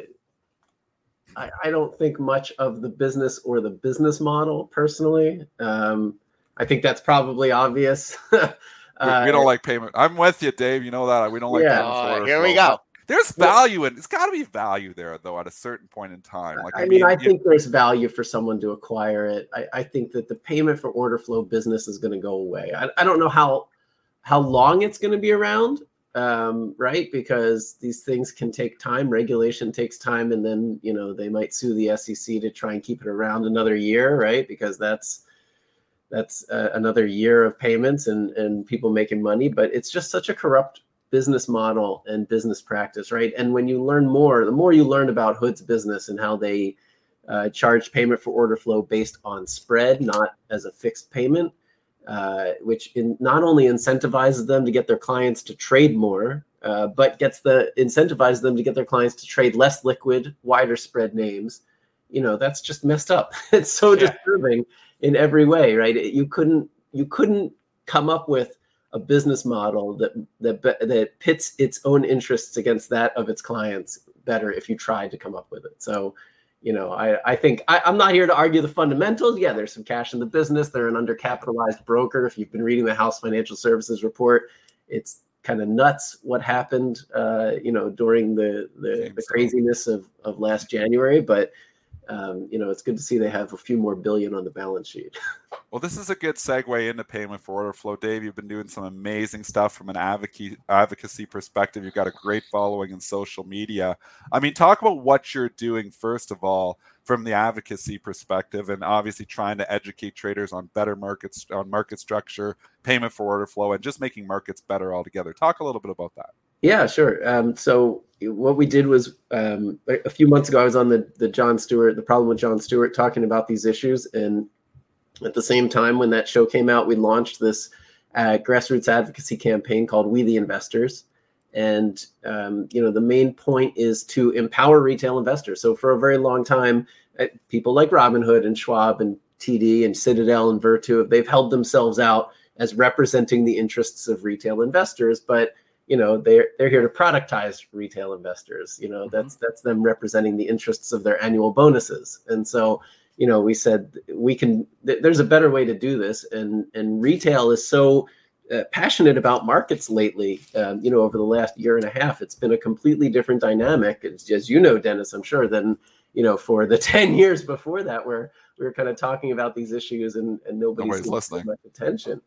I, I don't think much of the business or the business model personally. Um, I think that's probably obvious. we, Uh, we don't like payment. I'm with you, Dave. You know that. We don't like Yeah. payment for Oh, order here we flow. go. There's value in it's got to be value there though at a certain point in time. Like I mean, I you- think there's value for someone to acquire it. I, I think that the payment for order flow business is going to go away. I, I don't know how how long it's going to be around, um, right? Because these things can take time. Regulation takes time, and then you know they might sue the S E C to try and keep it around another year, right? Because that's that's uh, another year of payments and and people making money. But it's just such a corrupt business model and business practice, right? And when you learn more, the more you learn about Hood's business and how they uh, charge payment for order flow based on spread, not as a fixed payment, uh, which in, not only incentivizes them to get their clients to trade more, uh, but gets the incentivizes them to get their clients to trade less liquid, wider spread names. You know, that's just messed up. It's so Yeah. disturbing in every way, right? It- you couldn't you couldn't come up with a business model that that that pits its own interests against that of its clients better if you tried to come up with it. So, you know, I, I think I, I'm not here to argue the fundamentals. Yeah, there's some cash in the business. They're an undercapitalized broker. If you've been reading the House Financial Services report, it's kind of nuts what happened, uh, you know, during the the, Think the so. craziness of, of last January. But, um, you know, it's good to see they have a few more billion on the balance sheet. Well, this is a good segue into payment for order flow. Dave, you've been doing some amazing stuff from an advocacy advocacy perspective. You've got a great following in social media. I mean, talk about what you're doing, first of all, from the advocacy perspective, and obviously trying to educate traders on better markets, on market structure, payment for order flow, and just making markets better altogether. Talk a little bit about that. Yeah, sure. Um, so what we did was um, a few months ago, I was on the the Jon Stewart, the problem with Jon Stewart, talking about these issues. And at the same time, when that show came out, we launched this uh, grassroots advocacy campaign called We the Investors. And, um, you know, the main point is to empower retail investors. So for a very long time, uh, people like Robinhood and Schwab and T D and Citadel and Virtu, they've held themselves out as representing the interests of retail investors. But you know, they're they're here to productize retail investors. You know, that's that's them representing the interests of their annual bonuses. And so, you know, we said we can. Th- there's a better way to do this. And and retail is so uh, passionate about markets lately. Um, you know, over the last year and a half, it's been a completely different dynamic. It's, as you know, Dennis, I'm sure, than you know for the ten years before that, where we were kind of talking about these issues and and nobody Nobody's seemed to pay listening. much attention.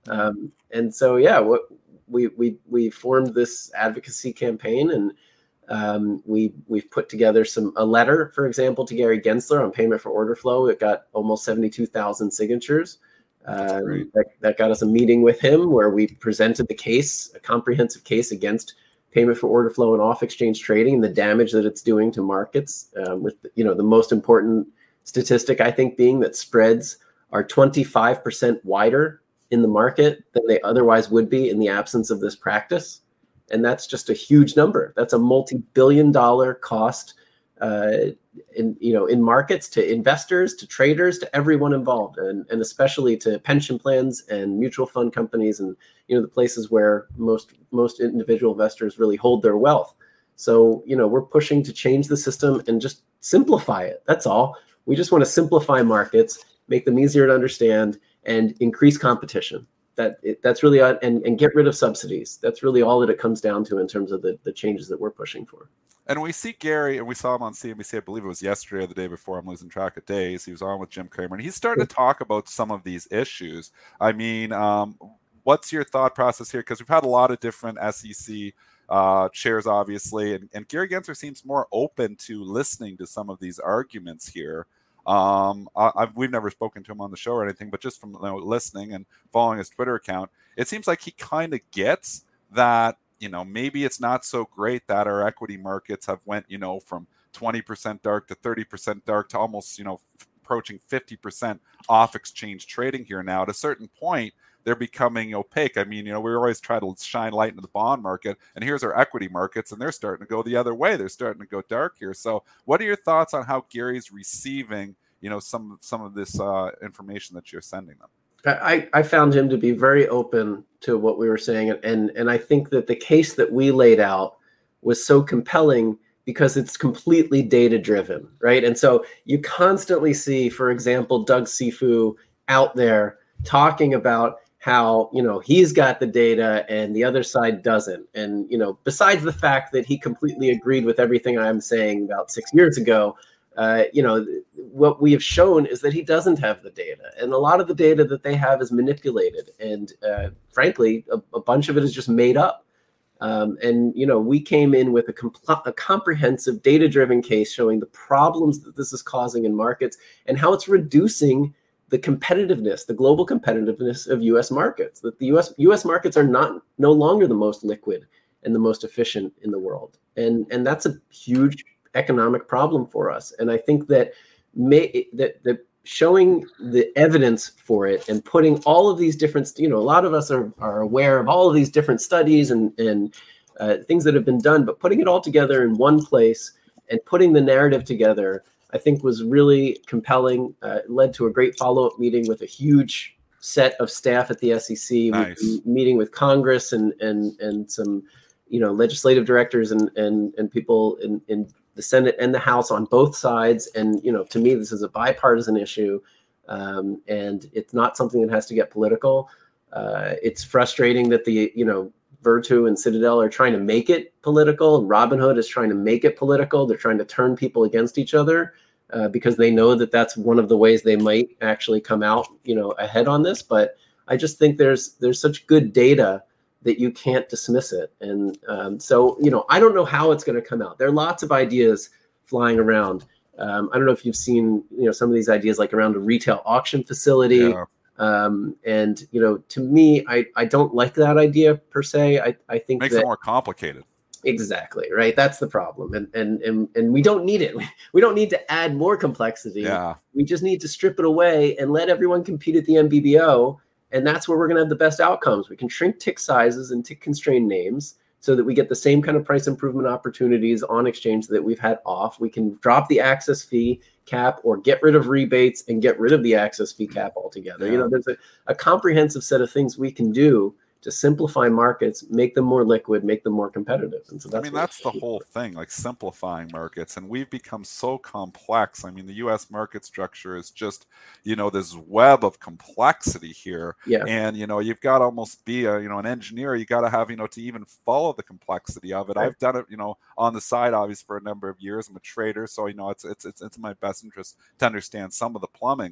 Um, and so, yeah, what we we we formed this advocacy campaign, and um, we we've put together some a letter, for example, to Gary Gensler on payment for order flow. It got almost seventy-two thousand signatures. Um, that, that got us a meeting with him where we presented the case, a comprehensive case against payment for order flow and off-exchange trading and the damage that it's doing to markets. Um, with you know the most important statistic, I think, being that spreads are twenty-five percent wider in the market than they otherwise would be in the absence of this practice. And that's just a huge number. That's a multi-billion dollar cost uh, in, you know, in markets, to investors, to traders, to everyone involved, and, and especially to pension plans and mutual fund companies and, you know, the places where most, most individual investors really hold their wealth. So, you know, we're pushing to change the system and just simplify it. That's all. We just want to simplify markets, make them easier to understand, and increase competition. That it, that's really uh, and and get rid of subsidies. That's really all that it comes down to in terms of the, the changes that we're pushing for. And we see Gary, and we saw him on C N B C, I believe it was yesterday or the day before, I'm losing track of days. He was on with Jim Cramer, and he's starting to talk about some of these issues. I mean, um, what's your thought process here? Because we've had a lot of different S E C uh, chairs, obviously, and, and Gary Gensler seems more open to listening to some of these arguments here. Um, I, I've, we've never spoken to him on the show or anything, but just from you know, listening and following his Twitter account, it seems like he kind of gets that, you know, maybe it's not so great that our equity markets have went, you know, from twenty percent dark to thirty percent dark to almost, you know, f- approaching fifty percent off exchange trading here now. At a certain point, they're becoming opaque. I mean, you know, we always try to shine light into the bond market, and here's our equity markets, and they're starting to go the other way. They're starting to go dark here. So what are your thoughts on how Gary's receiving, you know, some, some of this uh, information that you're sending them? I, I found him to be very open to what we were saying. And, and I think that the case that we laid out was so compelling because it's completely data driven, right? And so you constantly see, for example, Doug Sifu out there talking about how, you know, he's got the data and the other side doesn't. And, you know, besides the fact that he completely agreed with everything I'm saying about six years ago, uh, you know, what we have shown is that he doesn't have the data. And a lot of the data that they have is manipulated. And uh, frankly, a, a bunch of it is just made up. Um, and, you know, we came in with a, compl- a comprehensive data-driven case showing the problems that this is causing in markets and how it's reducing the competitiveness, the global competitiveness of U S markets, that the U S U S markets are not no longer the most liquid and the most efficient in the world. And, and that's a huge economic problem for us. And I think that may, that, that showing the evidence for it and putting all of these different, you know, a lot of us are, are aware of all of these different studies and, and uh, things that have been done, but putting it all together in one place and putting the narrative together, I think was really compelling. Uh, it led to a great follow-up meeting with a huge set of staff at the S E C, nice. with, meeting with Congress and and and some, you know, legislative directors and and and people in, in the Senate and the House on both sides. And, you know, to me, this is a bipartisan issue, um, and it's not something that has to get political. Uh, it's frustrating that the, you know, Virtu and Citadel are trying to make it political, and Robinhood is trying to make it political. They're trying to turn people against each other uh, because they know that that's one of the ways they might actually come out, you know, ahead on this. But I just think there's there's such good data that you can't dismiss it. And um, so, you know, I don't know how it's going to come out. There are lots of ideas flying around. Um, I don't know if you've seen, you know, some of these ideas like around a retail auction facility. Yeah. Um, and, you know, to me, I, I don't like that idea per se. I, I think makes that, it more complicated. Exactly. Right. That's the problem. And, and, and, and we don't need it. We don't need to add more complexity. Yeah. We just need to strip it away and let everyone compete at the M B B O. And that's where we're going to have the best outcomes. We can shrink tick sizes and tick constrained names so that we get the same kind of price improvement opportunities on exchange that we've had off. We can drop the access fee cap or get rid of rebates and get rid of the access fee cap altogether. Yeah. You know, there's a, a comprehensive set of things we can do to simplify markets, make them more liquid, make them more competitive. And so that's, I mean, that's the whole thing, like simplifying markets. And we've become so complex. I mean, the U S market structure is just, you know, this web of complexity here. Yeah. And, you know, you've got to almost be a, you know, an engineer. You got to have, you know, to even follow the complexity of it. Right. I've done it, you know, on the side, obviously, for a number of years. I'm a trader. So, you know, it's, it's, it's, it's in my best interest to understand some of the plumbing.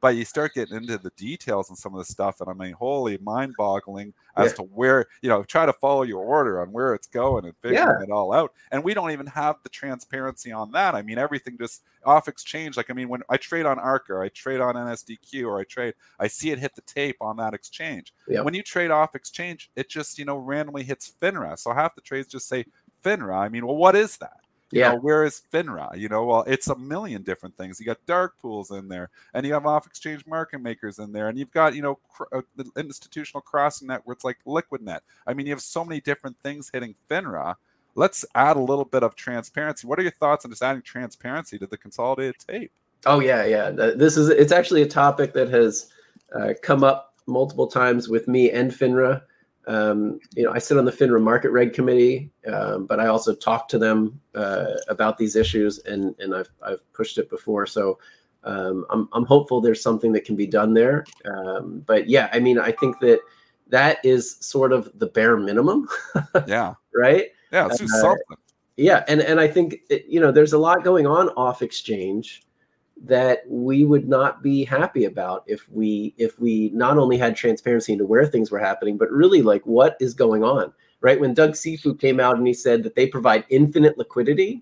but you start getting into the details and some of the stuff, and I mean, holy, mind-boggling as yeah. to where, you know, try to follow your order on where it's going and figuring yeah. it all out. And we don't even have the transparency on that. I mean, everything just off exchange. Like, I mean, when I trade on Arca, or I trade on N S D Q, or I trade, I see it hit the tape on that exchange. Yeah. When you trade off exchange, it just, you know, randomly hits FINRA. So half the trades just say FINRA. I mean, well, what is that? You yeah. know, where is FINRA? You know, well, it's a million different things. You got dark pools in there, and you have off-exchange market makers in there, and you've got, you know, cr- uh, the institutional crossing networks like LiquidNet. I mean, you have so many different things hitting FINRA. Let's add a little bit of transparency. What are your thoughts on just adding transparency to the consolidated tape? Oh, yeah, yeah. This is, it's actually a topic that has uh, come up multiple times with me and FINRA. Um, you know, I sit on the FINRA Market Reg Committee, um, but I also talk to them uh, about these issues, and and I've I've pushed it before. So um, I'm I'm hopeful there's something that can be done there. Um, but yeah, I mean, I think that that is sort of the bare minimum. Yeah. Right. Yeah. Let's do uh, something. Yeah, and and I think it, you know, there's a lot going on off exchange that we would not be happy about if we if we not only had transparency into where things were happening, but really like what is going on, right? When Doug Cifu came out and he said that they provide infinite liquidity,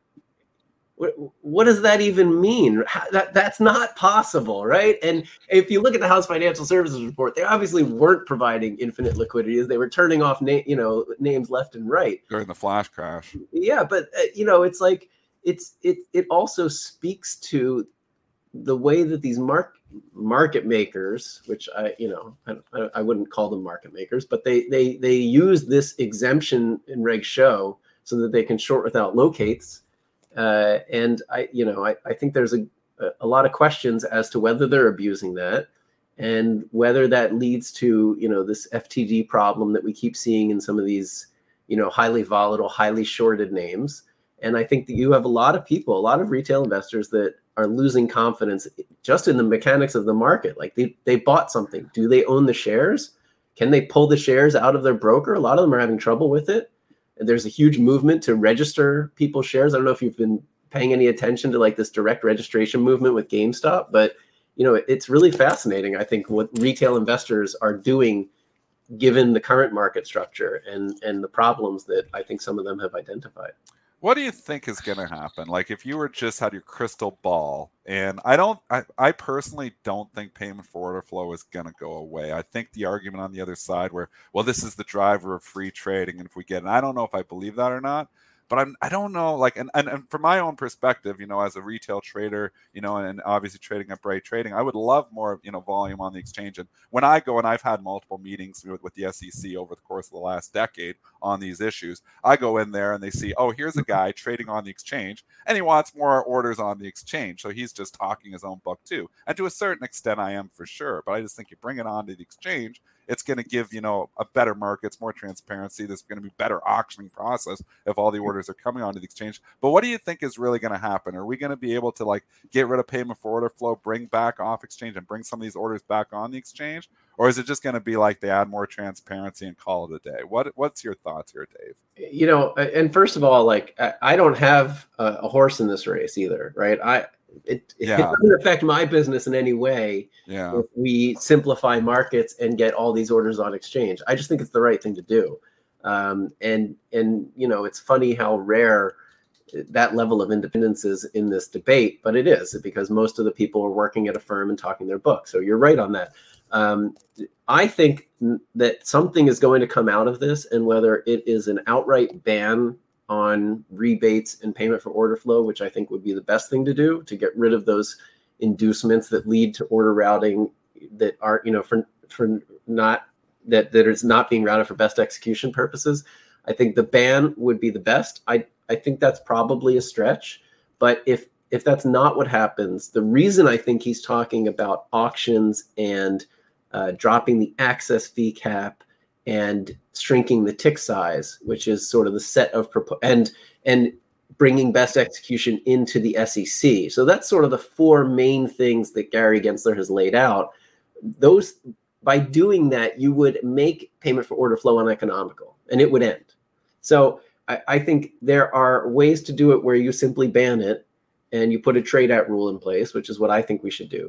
what, what does that even mean? How, that that's not possible, right? And if you look at the House Financial Services report, they obviously weren't providing infinite liquidity, as they were turning off na- you know names left and right during the flash crash. Yeah, but uh, you know, it's like. It's it it also speaks to the way that these mark, market makers, which I you know I, I wouldn't call them market makers, but they they they use this exemption in Reg Show so that they can short without locates, uh, and I you know I, I think there's a a lot of questions as to whether they're abusing that, and whether that leads to you know this F T D problem that we keep seeing in some of these you know highly volatile, highly shorted names. And I think that you have a lot of people, a lot of retail investors that are losing confidence just in the mechanics of the market. Like they, they bought something. Do they own the shares? Can they pull the shares out of their broker? A lot of them are having trouble with it. And there's a huge movement to register people's shares. I don't know if you've been paying any attention to like this direct registration movement with GameStop, but you know, it's really fascinating. I think what retail investors are doing given the current market structure and, and the problems that I think some of them have identified. What do you think is going to happen? Like if you were just had your crystal ball, and I don't, I, I personally don't think payment for order flow is going to go away. I think the argument on the other side where, well, this is the driver of free trading. And if we get, and I don't know if I believe that or not, but I'm, I don't know, like, and, and, and from my own perspective, you know, as a retail trader, you know, and obviously trading at Bright Trading, I would love more, you know, volume on the exchange. And when I go, and I've had multiple meetings with, with the S E C over the course of the last decade on these issues, I go in there and they see, oh, here's a guy trading on the exchange, and he wants more orders on the exchange. So he's just talking his own book too. And to a certain extent, I am for sure. But I just think you bring it on to the exchange, it's going to give, you know, a better market, it's more transparency. There's going to be better auctioning process if all the orders are coming onto the exchange. But what do you think is really going to happen? Are we going to be able to like get rid of payment for order flow, bring back off exchange, and bring some of these orders back on the exchange? Or is it just going to be like they add more transparency and call it a day? What What's your thoughts here, Dave? You know, and first of all, like I don't have a horse in this race either, right? I It, yeah. it doesn't affect my business in any way yeah. if we simplify markets and get all these orders on exchange. I just think it's the right thing to do. Um, and, and, you know, it's funny how rare that level of independence is in this debate, but it is because most of the people are working at a firm and talking their book. So you're right on that. Um, I think that something is going to come out of this, and whether it is an outright ban on rebates and payment for order flow, which I think would be the best thing to do to get rid of those inducements that lead to order routing that aren't, you know, for for not that that is not being routed for best execution purposes. I think the ban would be the best. I I think that's probably a stretch, but if if that's not what happens, the reason I think he's talking about auctions and uh, dropping the access fee cap and shrinking the tick size, which is sort of the set of propo- and and bringing best execution into the S E C. So that's sort of the four main things that Gary Gensler has laid out. Those, by doing that, you would make payment for order flow uneconomical, and it would end. So I, I think there are ways to do it where you simply ban it and you put a trade out rule in place, which is what I think we should do.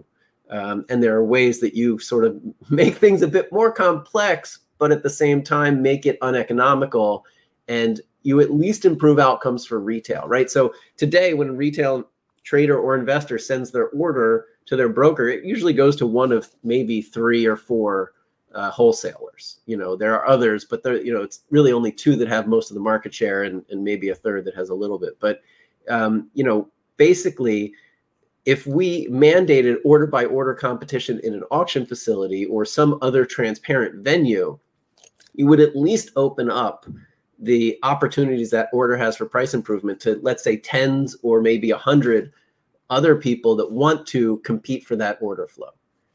Um, and there are ways that you sort of make things a bit more complex, but at the same time make it uneconomical, and you at least improve outcomes for retail, right? So today, when a retail trader or investor sends their order to their broker, it usually goes to one of maybe three or four uh, wholesalers. You know, there are others, but there, you know, it's really only two that have most of the market share, and, and maybe a third that has a little bit. But um, you know, basically, if we mandated order by order competition in an auction facility or some other transparent venue, you would at least open up the opportunities that order has for price improvement to, let's say, tens or maybe a hundred other people that want to compete for that order flow.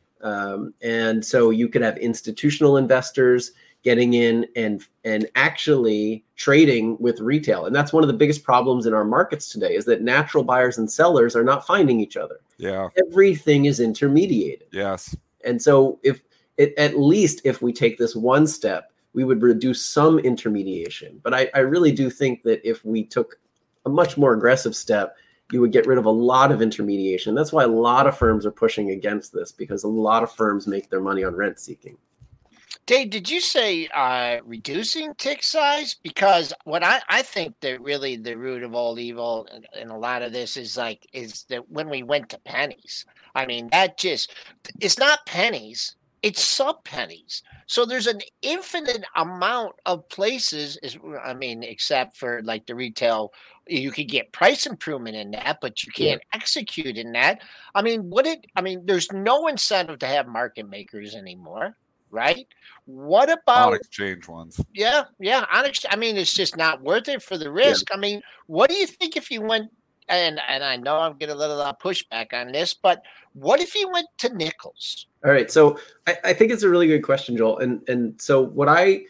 Um, and so you could have institutional investors getting in and and actually trading with retail. And that's one of the biggest problems in our markets today, is that natural buyers and sellers are not finding each other. Yeah. Everything is intermediated. Yes. And so if it, at least if we take this one step, we would reduce some intermediation. But I, I really do think that if we took a much more aggressive step, you would get rid of a lot of intermediation. That's why a lot of firms are pushing against this, because a lot of firms make their money on rent seeking. Dave, did you say uh, reducing tick size? Because what I, I think that really the root of all evil in, in a lot of this is like is that when we went to pennies. I mean, that just it's not pennies, it's sub pennies. So there's an infinite amount of places. Is I mean, except for like the retail, you could get price improvement in that, but you can't yeah. execute in that. I mean, what it? I mean, there's no incentive to have market makers anymore. Right? What about on exchange ones? Yeah, yeah. On ex- I mean, it's just not worth it for the risk. Yeah. I mean, what do you think if you went? And and I know I'm getting a little uh, pushback on this, but what if you went to nickels? All right, so I, I think it's a really good question, Joel. And and so what I,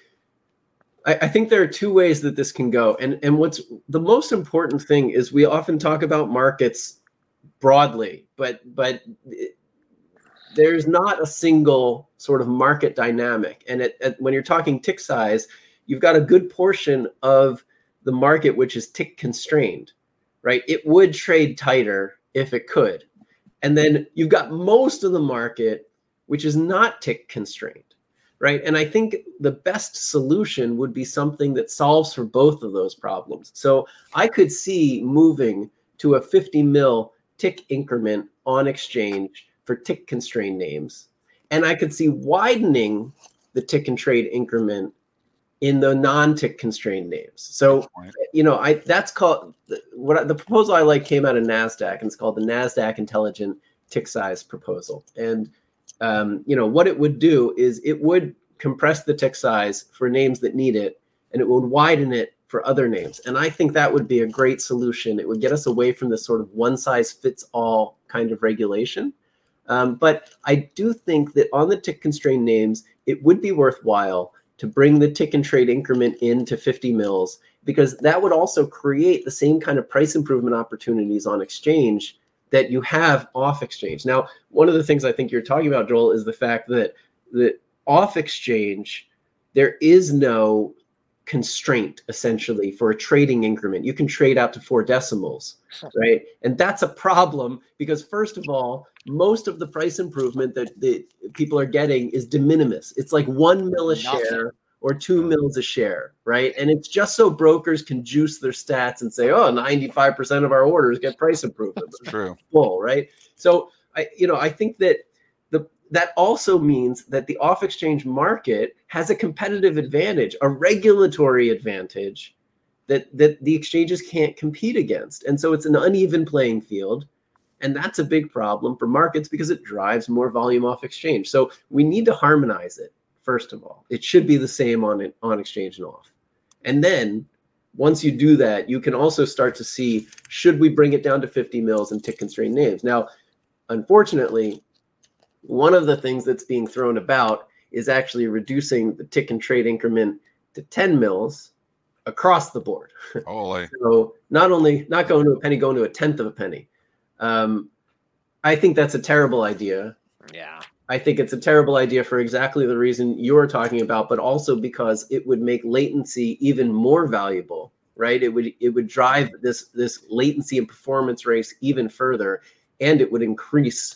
I I think there are two ways that this can go. And and what's the most important thing is we often talk about markets broadly, but but. It, there's not a single sort of market dynamic. And it, it, when you're talking tick size, you've got a good portion of the market which is tick constrained, right? It would trade tighter if it could. And then you've got most of the market which is not tick constrained, right? And I think the best solution would be something that solves for both of those problems. So I could see moving to a fifty mil tick increment on exchange for tick constrained names. And I could see widening the tick and trade increment in the non-tick constrained names. So, you know, I that's called what I, the proposal I like came out of NASDAQ, and it's called the NASDAQ Intelligent Tick Size Proposal. And, um, you know, what it would do is it would compress the tick size for names that need it, and it would widen it for other names. And I think that would be a great solution. It would get us away from this sort of one size fits all kind of regulation. Um, but I do think that on the tick constrained names, it would be worthwhile to bring the tick and trade increment into fifty mils, because that would also create the same kind of price improvement opportunities on exchange that you have off exchange. Now, one of the things I think you're talking about, Joel, is the fact that that off exchange, there is no constraint essentially for a trading increment. You can trade out to four decimals, right? And that's a problem because, first of all, most of the price improvement that the people are getting is de minimis. It's like one mil a share or two mils a share, right? And it's just so brokers can juice their stats and say, oh, ninety-five percent of our orders get price improvement. That's true. Full, right? So I, you know, I think that the that also means that the off-exchange market has a competitive advantage, a regulatory advantage that that the exchanges can't compete against. And so it's an uneven playing field. And that's a big problem for markets because it drives more volume off exchange. So we need to harmonize it, first of all. It should be the same on it, on exchange and off. And then once you do that, you can also start to see, should we bring it down to fifty mils and tick constrained names? Now, unfortunately, one of the things that's being thrown about is actually reducing the tick and trade increment to ten mils across the board. Holy. So not only not going to a penny, going to a tenth of a penny. Um, I think that's a terrible idea. Yeah. I think it's a terrible idea for exactly the reason you're talking about, but also because it would make latency even more valuable, right? It would it would drive this this latency and performance race even further, and it would increase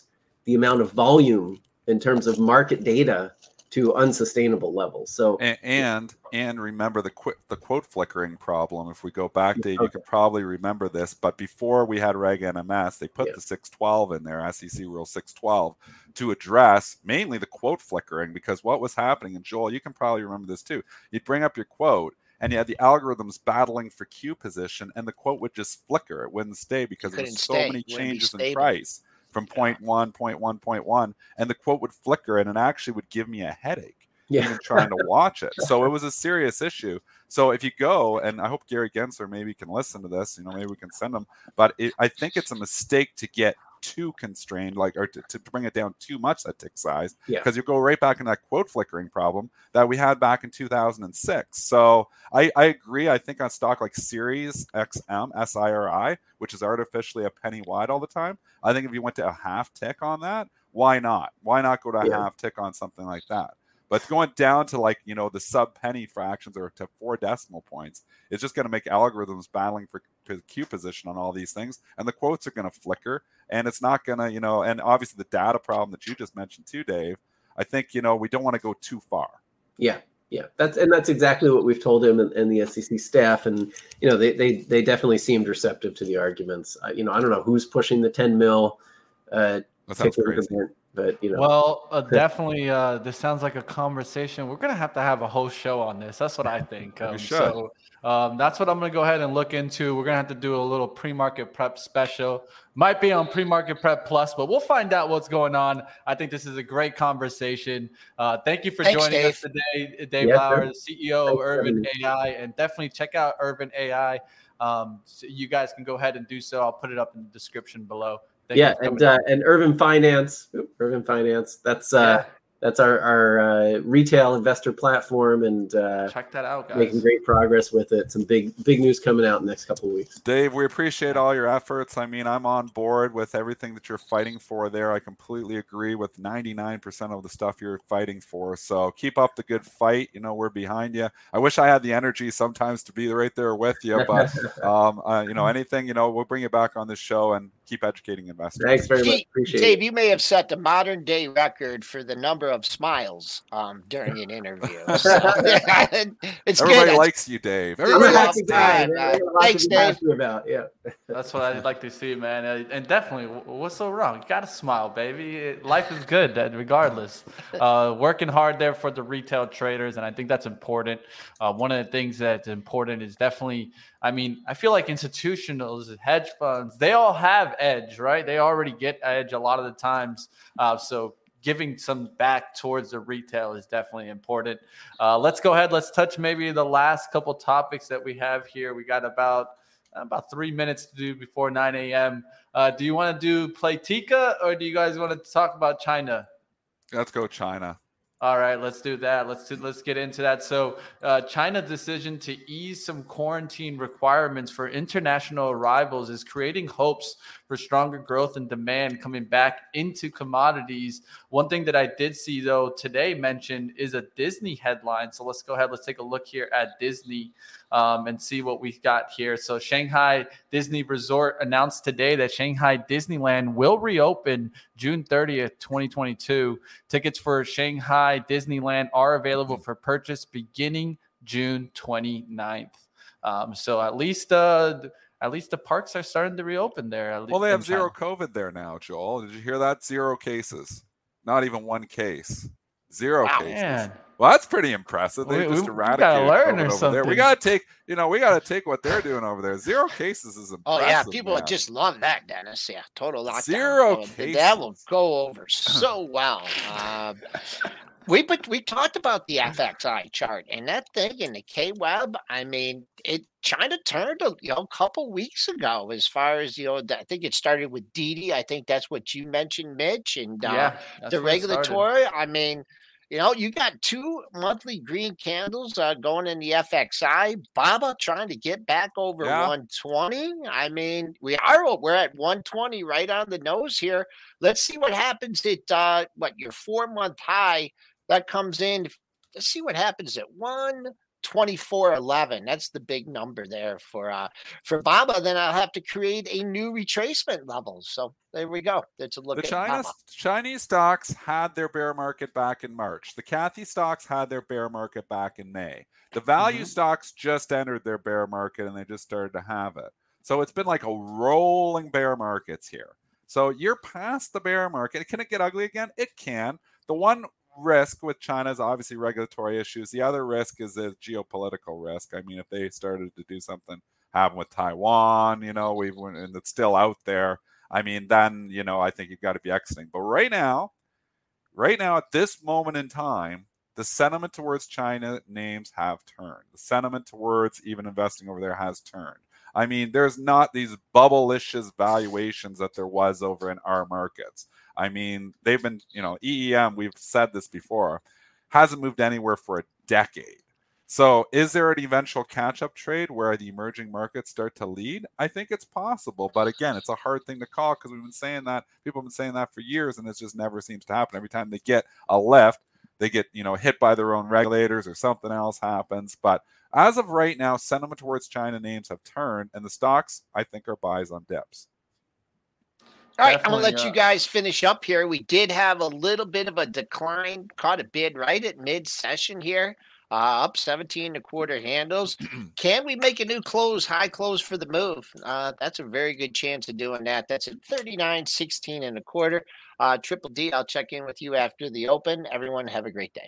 the amount of volume in terms of market data to unsustainable levels. So and and, and remember the qu- the quote flickering problem. If we go back, Dave, okay. you could probably remember this. But before we had Reg N M S, they put yeah. the six twelve in there, S E C Rule six twelve, to address mainly the quote flickering. Because what was happening, and Joel, you can probably remember this too. You'd bring up your quote, and you had the algorithms battling for queue position, and the quote would just flicker. It wouldn't stay because there was so stay. many Wouldn't changes in stable. price from point one, point one, point one, and the quote would flicker, and it actually would give me a headache. Yeah. Even trying to watch it. So it was a serious issue. So if you go, and I hope Gary Gensler maybe can listen to this, you know, maybe we can send him, but it, I think it's a mistake to get too constrained, like, or to, to bring it down too much, that tick size, because yeah. you go right back in that quote flickering problem that we had back in two thousand six. So I, I agree. I think on stock like Series X M, S I R I, which is artificially a penny wide all the time, I think if you went to a half tick on that, why not? Why not go to a yeah. half tick on something like that? But going down to like, you know, the sub penny fractions or to four decimal points, it's just going to make algorithms battling for queue position on all these things. And the quotes are going to flicker, and it's not going to, you know, and obviously the data problem that you just mentioned too, Dave, I think, you know, we don't want to go too far. Yeah. Yeah. That's, and that's exactly what we've told him and, and the S E C staff. And, you know, they, they, they definitely seemed receptive to the arguments. Uh, you know, I don't know who's pushing the ten mil, uh, that sounds crazy. But, you know, well, uh, definitely, uh, this sounds like a conversation. We're gonna have to have a whole show on this. That's what I think. Um, we should. So um, that's what I'm gonna go ahead and look into. We're gonna have to do a little pre-market prep special. Might be on pre-market prep plus, but we'll find out what's going on. I think this is a great conversation. Uh, thank you for Thanks, joining Dave. us today, Dave Yeah, Lauer, sure. the C E O Thanks of for having Urban me. A I, and definitely check out Urban A I. Um, so you guys can go ahead and do so. I'll put it up in the description below. Thank yeah, you for and coming uh, and Urban Finance, Oop, Urban Finance. That's uh, Yeah. that's our our uh, retail investor platform, and uh, Check that out, guys. making great progress with it. Some big big news coming out in the next couple of weeks. Dave, we appreciate all your efforts. I mean, I'm on board with everything that you're fighting for there. I completely agree with ninety-nine percent of the stuff you're fighting for. So keep up the good fight. You know, we're behind you. I wish I had the energy sometimes to be right there with you, but um, uh, you know, anything, you know, we'll bring you back on this show and keep educating investors. Thanks very much. Dave, Appreciate Dave, it. you may have set the modern day record for the number of smiles um, during an interview. So, it's Everybody good. likes you, Dave. I'm Everybody a likes happy Dave. guy. Dave. man. I got a lot Thanks, to be Dave. happy about. Yeah. That's what I'd like to see, man. Uh, And definitely, wh- what's so wrong? You got to smile, baby. It- Life is good, uh, regardless. Uh, working hard there for the retail traders, and I think that's important. Uh, one of the things that's important is definitely, I mean, I feel like institutionals, hedge funds, they all have edge, right? They already get edge a lot of the times. Uh, so giving some back towards the retail is definitely important. Uh, let's go ahead. Let's touch maybe the last couple topics that we have here. We got about about three minutes to do before nine a.m. Uh, do you want to do Playtika, or do you guys want to talk about China? Let's go China. All right, let's do that. Let's do, let's get into that. So, uh, China's decision to ease some quarantine requirements for international arrivals is creating hopes for stronger growth and demand coming back into commodities. One thing that I did see, though, today mentioned is a Disney headline. So let's go ahead. Let's take a look here at Disney um, and see what we've got here. So Shanghai Disney Resort announced today that Shanghai Disneyland will reopen June thirtieth, twenty twenty-two. Tickets for Shanghai Disneyland are available for purchase beginning June twenty-ninth. Um, so at least uh, at least the parks are starting to reopen there. At Well, they least have in zero China. COVID there now, Joel. Did you hear that? Zero cases. Not even one case. Zero Wow. cases. Man. Well, that's pretty impressive. They We- just we- we eradicated gotta learn COVID or over there. something. We gotta take, you know, we gotta take what they're doing over there. Zero cases is impressive. Oh yeah, people man. just love that, Dennis. Yeah, total lockdown. Zero Oh, th- That will cases. go over so well. Uh, we but we talked about the F X I chart and that thing in the K Web. I mean, it China turned a you know a couple weeks ago as far as you know. I think it started with Didi. I think that's what you mentioned, Mitch, and uh, Yeah, that's the where it started. regulatory. I mean. You know, you got two monthly green candles uh, going in the F X I. Baba trying to get back over Yeah. one twenty. I mean, we are we're at one twenty right on the nose here. Let's see what happens at uh, what your four month high that comes in. Let's see what happens at one twenty-four eleven. That's the big number there for uh, for B A B A. Then I'll have to create a new retracement level. So there we go. That's a look The at China, B A B A. Chinese stocks had their bear market back in March. The Cathy stocks had their bear market back in May. The value mm-hmm. stocks just entered their bear market and they just started to have it. So it's been like a rolling bear markets here. So you're past the bear market. Can it get ugly again? It can. The one risk with China is obviously regulatory issues. The other risk is a geopolitical risk. I mean, if they started to do something happen with Taiwan, you know, we've and it's still out there. I mean, then, you know, I think you've got to be exiting. But right now, right now at this moment in time, the sentiment towards China names have turned. The sentiment towards even investing over there has turned. I mean, there's not these bubble-licious valuations that there was over in our markets. I mean, they've been, you know, E E M, we've said this before, hasn't moved anywhere for a decade. So is there an eventual catch-up trade where the emerging markets start to lead? I think it's possible. But again, it's a hard thing to call because we've been saying that, people have been saying that for years, and it just never seems to happen. Every time they get a lift, they get, you know, hit by their own regulators or something else happens. But as of right now, sentiment towards China names have turned, and the stocks, I think, are buys on dips. All right, Definitely, I'm going to let uh, you guys finish up here. We did have a little bit of a decline, caught a bid right at mid-session here, uh, up seventeen and a quarter handles. Can we make a new close, high close for the move? Uh, that's a very good chance of doing that. That's at thirty-nine sixteen and a quarter. Uh, Triple D, I'll check in with you after the open. Everyone have a great day.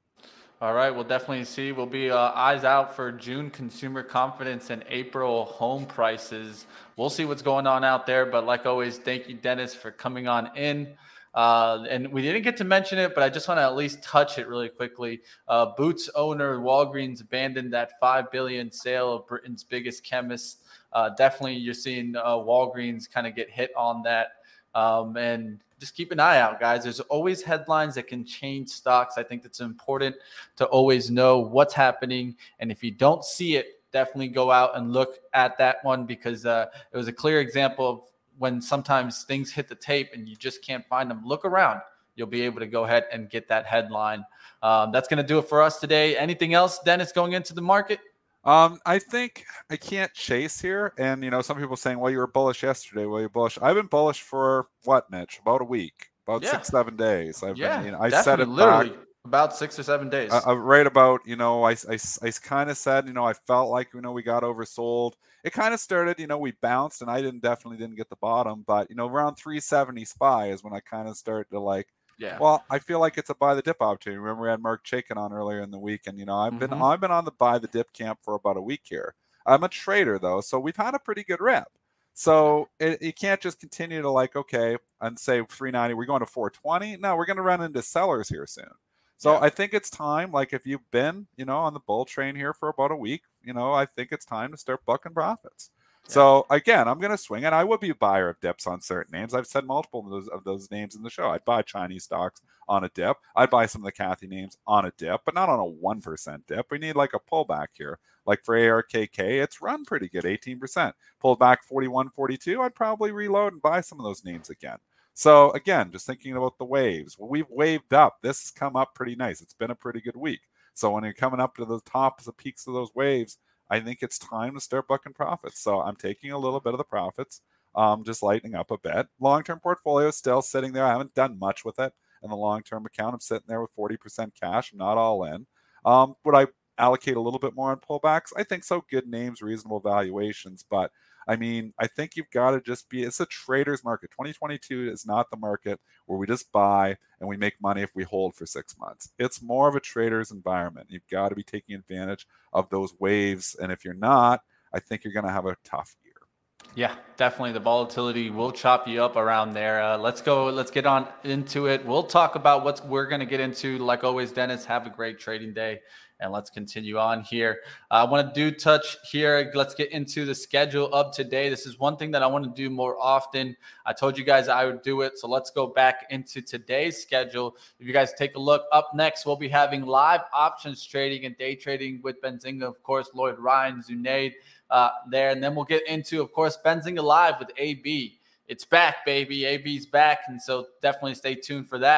All right, we'll definitely see. We'll be uh, eyes out for June consumer confidence and April home prices. We'll see what's going on out there. But like always, thank you, Dennis, for coming on in. Uh, and we didn't get to mention it, but I just want to at least touch it really quickly. Uh, Boots owner Walgreens abandoned that five billion dollars sale of Britain's biggest chemist. Uh, definitely, you're seeing uh, Walgreens kind of get hit on that. Um, and just keep an eye out, guys. There's always headlines that can change stocks. I think it's important to always know what's happening. And if you don't see it, definitely go out and look at that one, because uh, it was a clear example of when sometimes things hit the tape and you just can't find them. Look around. You'll be able to go ahead and get that headline. Um, that's going to do it for us today. Anything else, Dennis, going into the market? Um, I think I can't chase here. And, you know, some people saying, well, you were bullish yesterday. Well, you're bullish. I've been bullish for what, Mitch? About a week, about yeah. six, seven days. I've yeah, been, you know, I said it literally back, about six or seven days. I, I, right about, you know, I, I, I kind of said, you know, I felt like, you know, we got oversold. It kind of started, you know, we bounced and I didn't definitely didn't get the bottom, but, you know, around three seventy S P Y is when I kind of started to like, yeah. Well, I feel like it's a buy the dip opportunity. Remember, we had Mark Chaikin on earlier in the week, and you know, I've been mm-hmm. I've been on the buy the dip camp for about a week here. I'm a trader though, so we've had a pretty good rep. So it, you can't just continue to like okay and say three ninety. We're going to four twenty. No, we're going to run into sellers here soon. So yeah. I think it's time. Like if you've been, you know, on the bull train here for about a week, you know, I think it's time to start bucking profits. Yeah. So again, I'm going to swing it. I would be a buyer of dips on certain names. I've said multiple of those, of those names in the show. I'd buy Chinese stocks on a dip. I'd buy some of the Cathy names on a dip, but not on a one percent dip. We need like a pullback here. Like for A R K K, it's run pretty good, eighteen percent. Pulled back forty-one, forty-two. I'd probably reload and buy some of those names again. So again, just thinking about the waves. Well, we've waved up. This has come up pretty nice. It's been a pretty good week. So when you're coming up to the tops, the peaks of those waves, I think it's time to start bucking profits. So I'm taking a little bit of the profits, um, just lightening up a bit. Long-term portfolio is still sitting there. I haven't done much with it in the long-term account. I'm sitting there with forty percent cash. I'm not all in. Um, would I allocate a little bit more on pullbacks? I think so. Good names, reasonable valuations. But I mean, I think you've got to just be, it's a trader's market. twenty twenty-two is not the market where we just buy and we make money if we hold for six months. It's more of a trader's environment. You've got to be taking advantage of those waves. And if you're not, I think you're going to have a tough year. Yeah, definitely. The volatility will chop you up around there. Uh, let's go. Let's get on into it. We'll talk about what we're going to get into. Like always, Dennis, have a great trading day. And let's continue on here. Uh, I want to do touch here. Let's get into the schedule of today. This is one thing that I want to do more often. I told you guys I would do it. So let's go back into today's schedule. If you guys take a look, up next, we'll be having live options trading and day trading with Benzinga, of course, Lloyd Ryan, Zunaid uh, there. And then we'll get into, of course, Benzinga Live with A B. It's back, baby. A B's back. And so definitely stay tuned for that.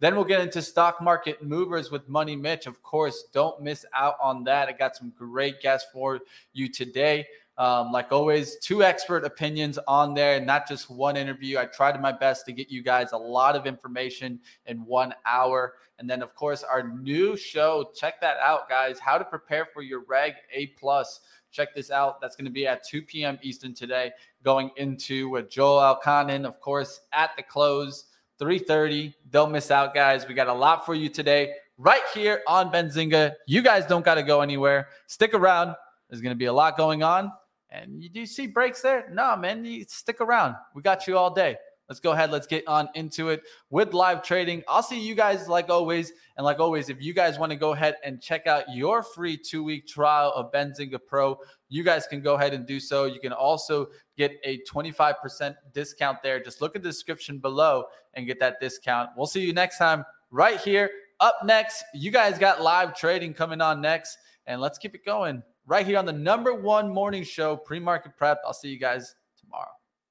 Then we'll get into stock market movers with Money Mitch. Of course, don't miss out on that. I got some great guests for you today. Um, like always, two expert opinions on there, not just one interview. I tried my best to get you guys a lot of information in one hour. And then, of course, our new show, check that out, guys, How to Prepare for Your Reg A Plus. Check this out. That's going to be at two p.m. Eastern today, going into with Joel Elconin, of course, at the close, three thirty. Don't miss out, guys. We got a lot for you today right here on Benzinga. You guys don't got to go anywhere. Stick around. There's going to be a lot going on. And you do see breaks there? No, man, you stick around. We got you all day. Let's go ahead. Let's get on into it with live trading. I'll see you guys like always. And like always, if you guys want to go ahead and check out your free two-week trial of Benzinga Pro, you guys can go ahead and do so. You can also get a twenty-five percent discount there. Just look at the description below and get that discount. We'll see you next time right here. Up next, you guys got live trading coming on next. And let's keep it going right here on the number one morning show, Pre-Market Prep. I'll see you guys tomorrow.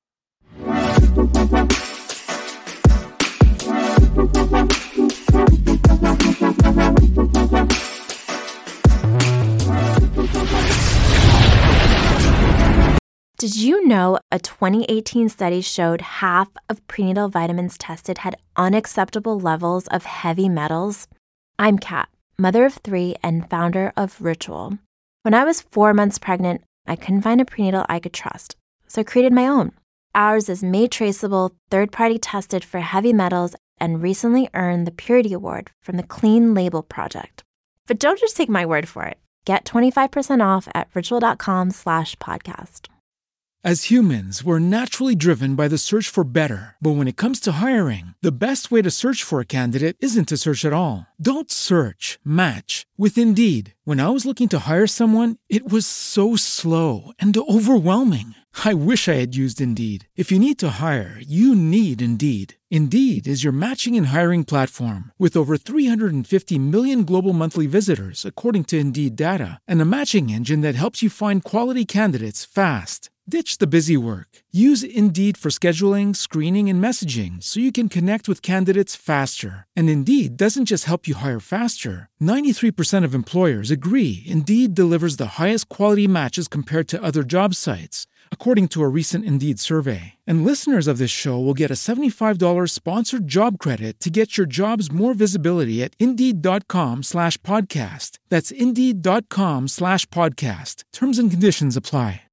Did you know a twenty eighteen study showed half of prenatal vitamins tested had unacceptable levels of heavy metals? I'm Kat, mother of three and founder of Ritual. When I was four months pregnant, I couldn't find a prenatal I could trust, so I created my own. Ours is made traceable, third-party tested for heavy metals, and recently earned the Purity Award from the Clean Label Project. But don't just take my word for it. Get twenty-five percent off at ritual.com slash podcast. As humans, we're naturally driven by the search for better. But when it comes to hiring, the best way to search for a candidate isn't to search at all. Don't search, match with Indeed. When I was looking to hire someone, it was so slow and overwhelming. I wish I had used Indeed. If you need to hire, you need Indeed. Indeed is your matching and hiring platform with over three hundred fifty million global monthly visitors, according to Indeed data, and a matching engine that helps you find quality candidates fast. Ditch the busy work. Use Indeed for scheduling, screening, and messaging so you can connect with candidates faster. And Indeed doesn't just help you hire faster. ninety-three percent of employers agree Indeed delivers the highest quality matches compared to other job sites, according to a recent Indeed survey. And listeners of this show will get a seventy-five dollars sponsored job credit to get your jobs more visibility at Indeed.com slash podcast. That's Indeed.com slash podcast. Terms and conditions apply.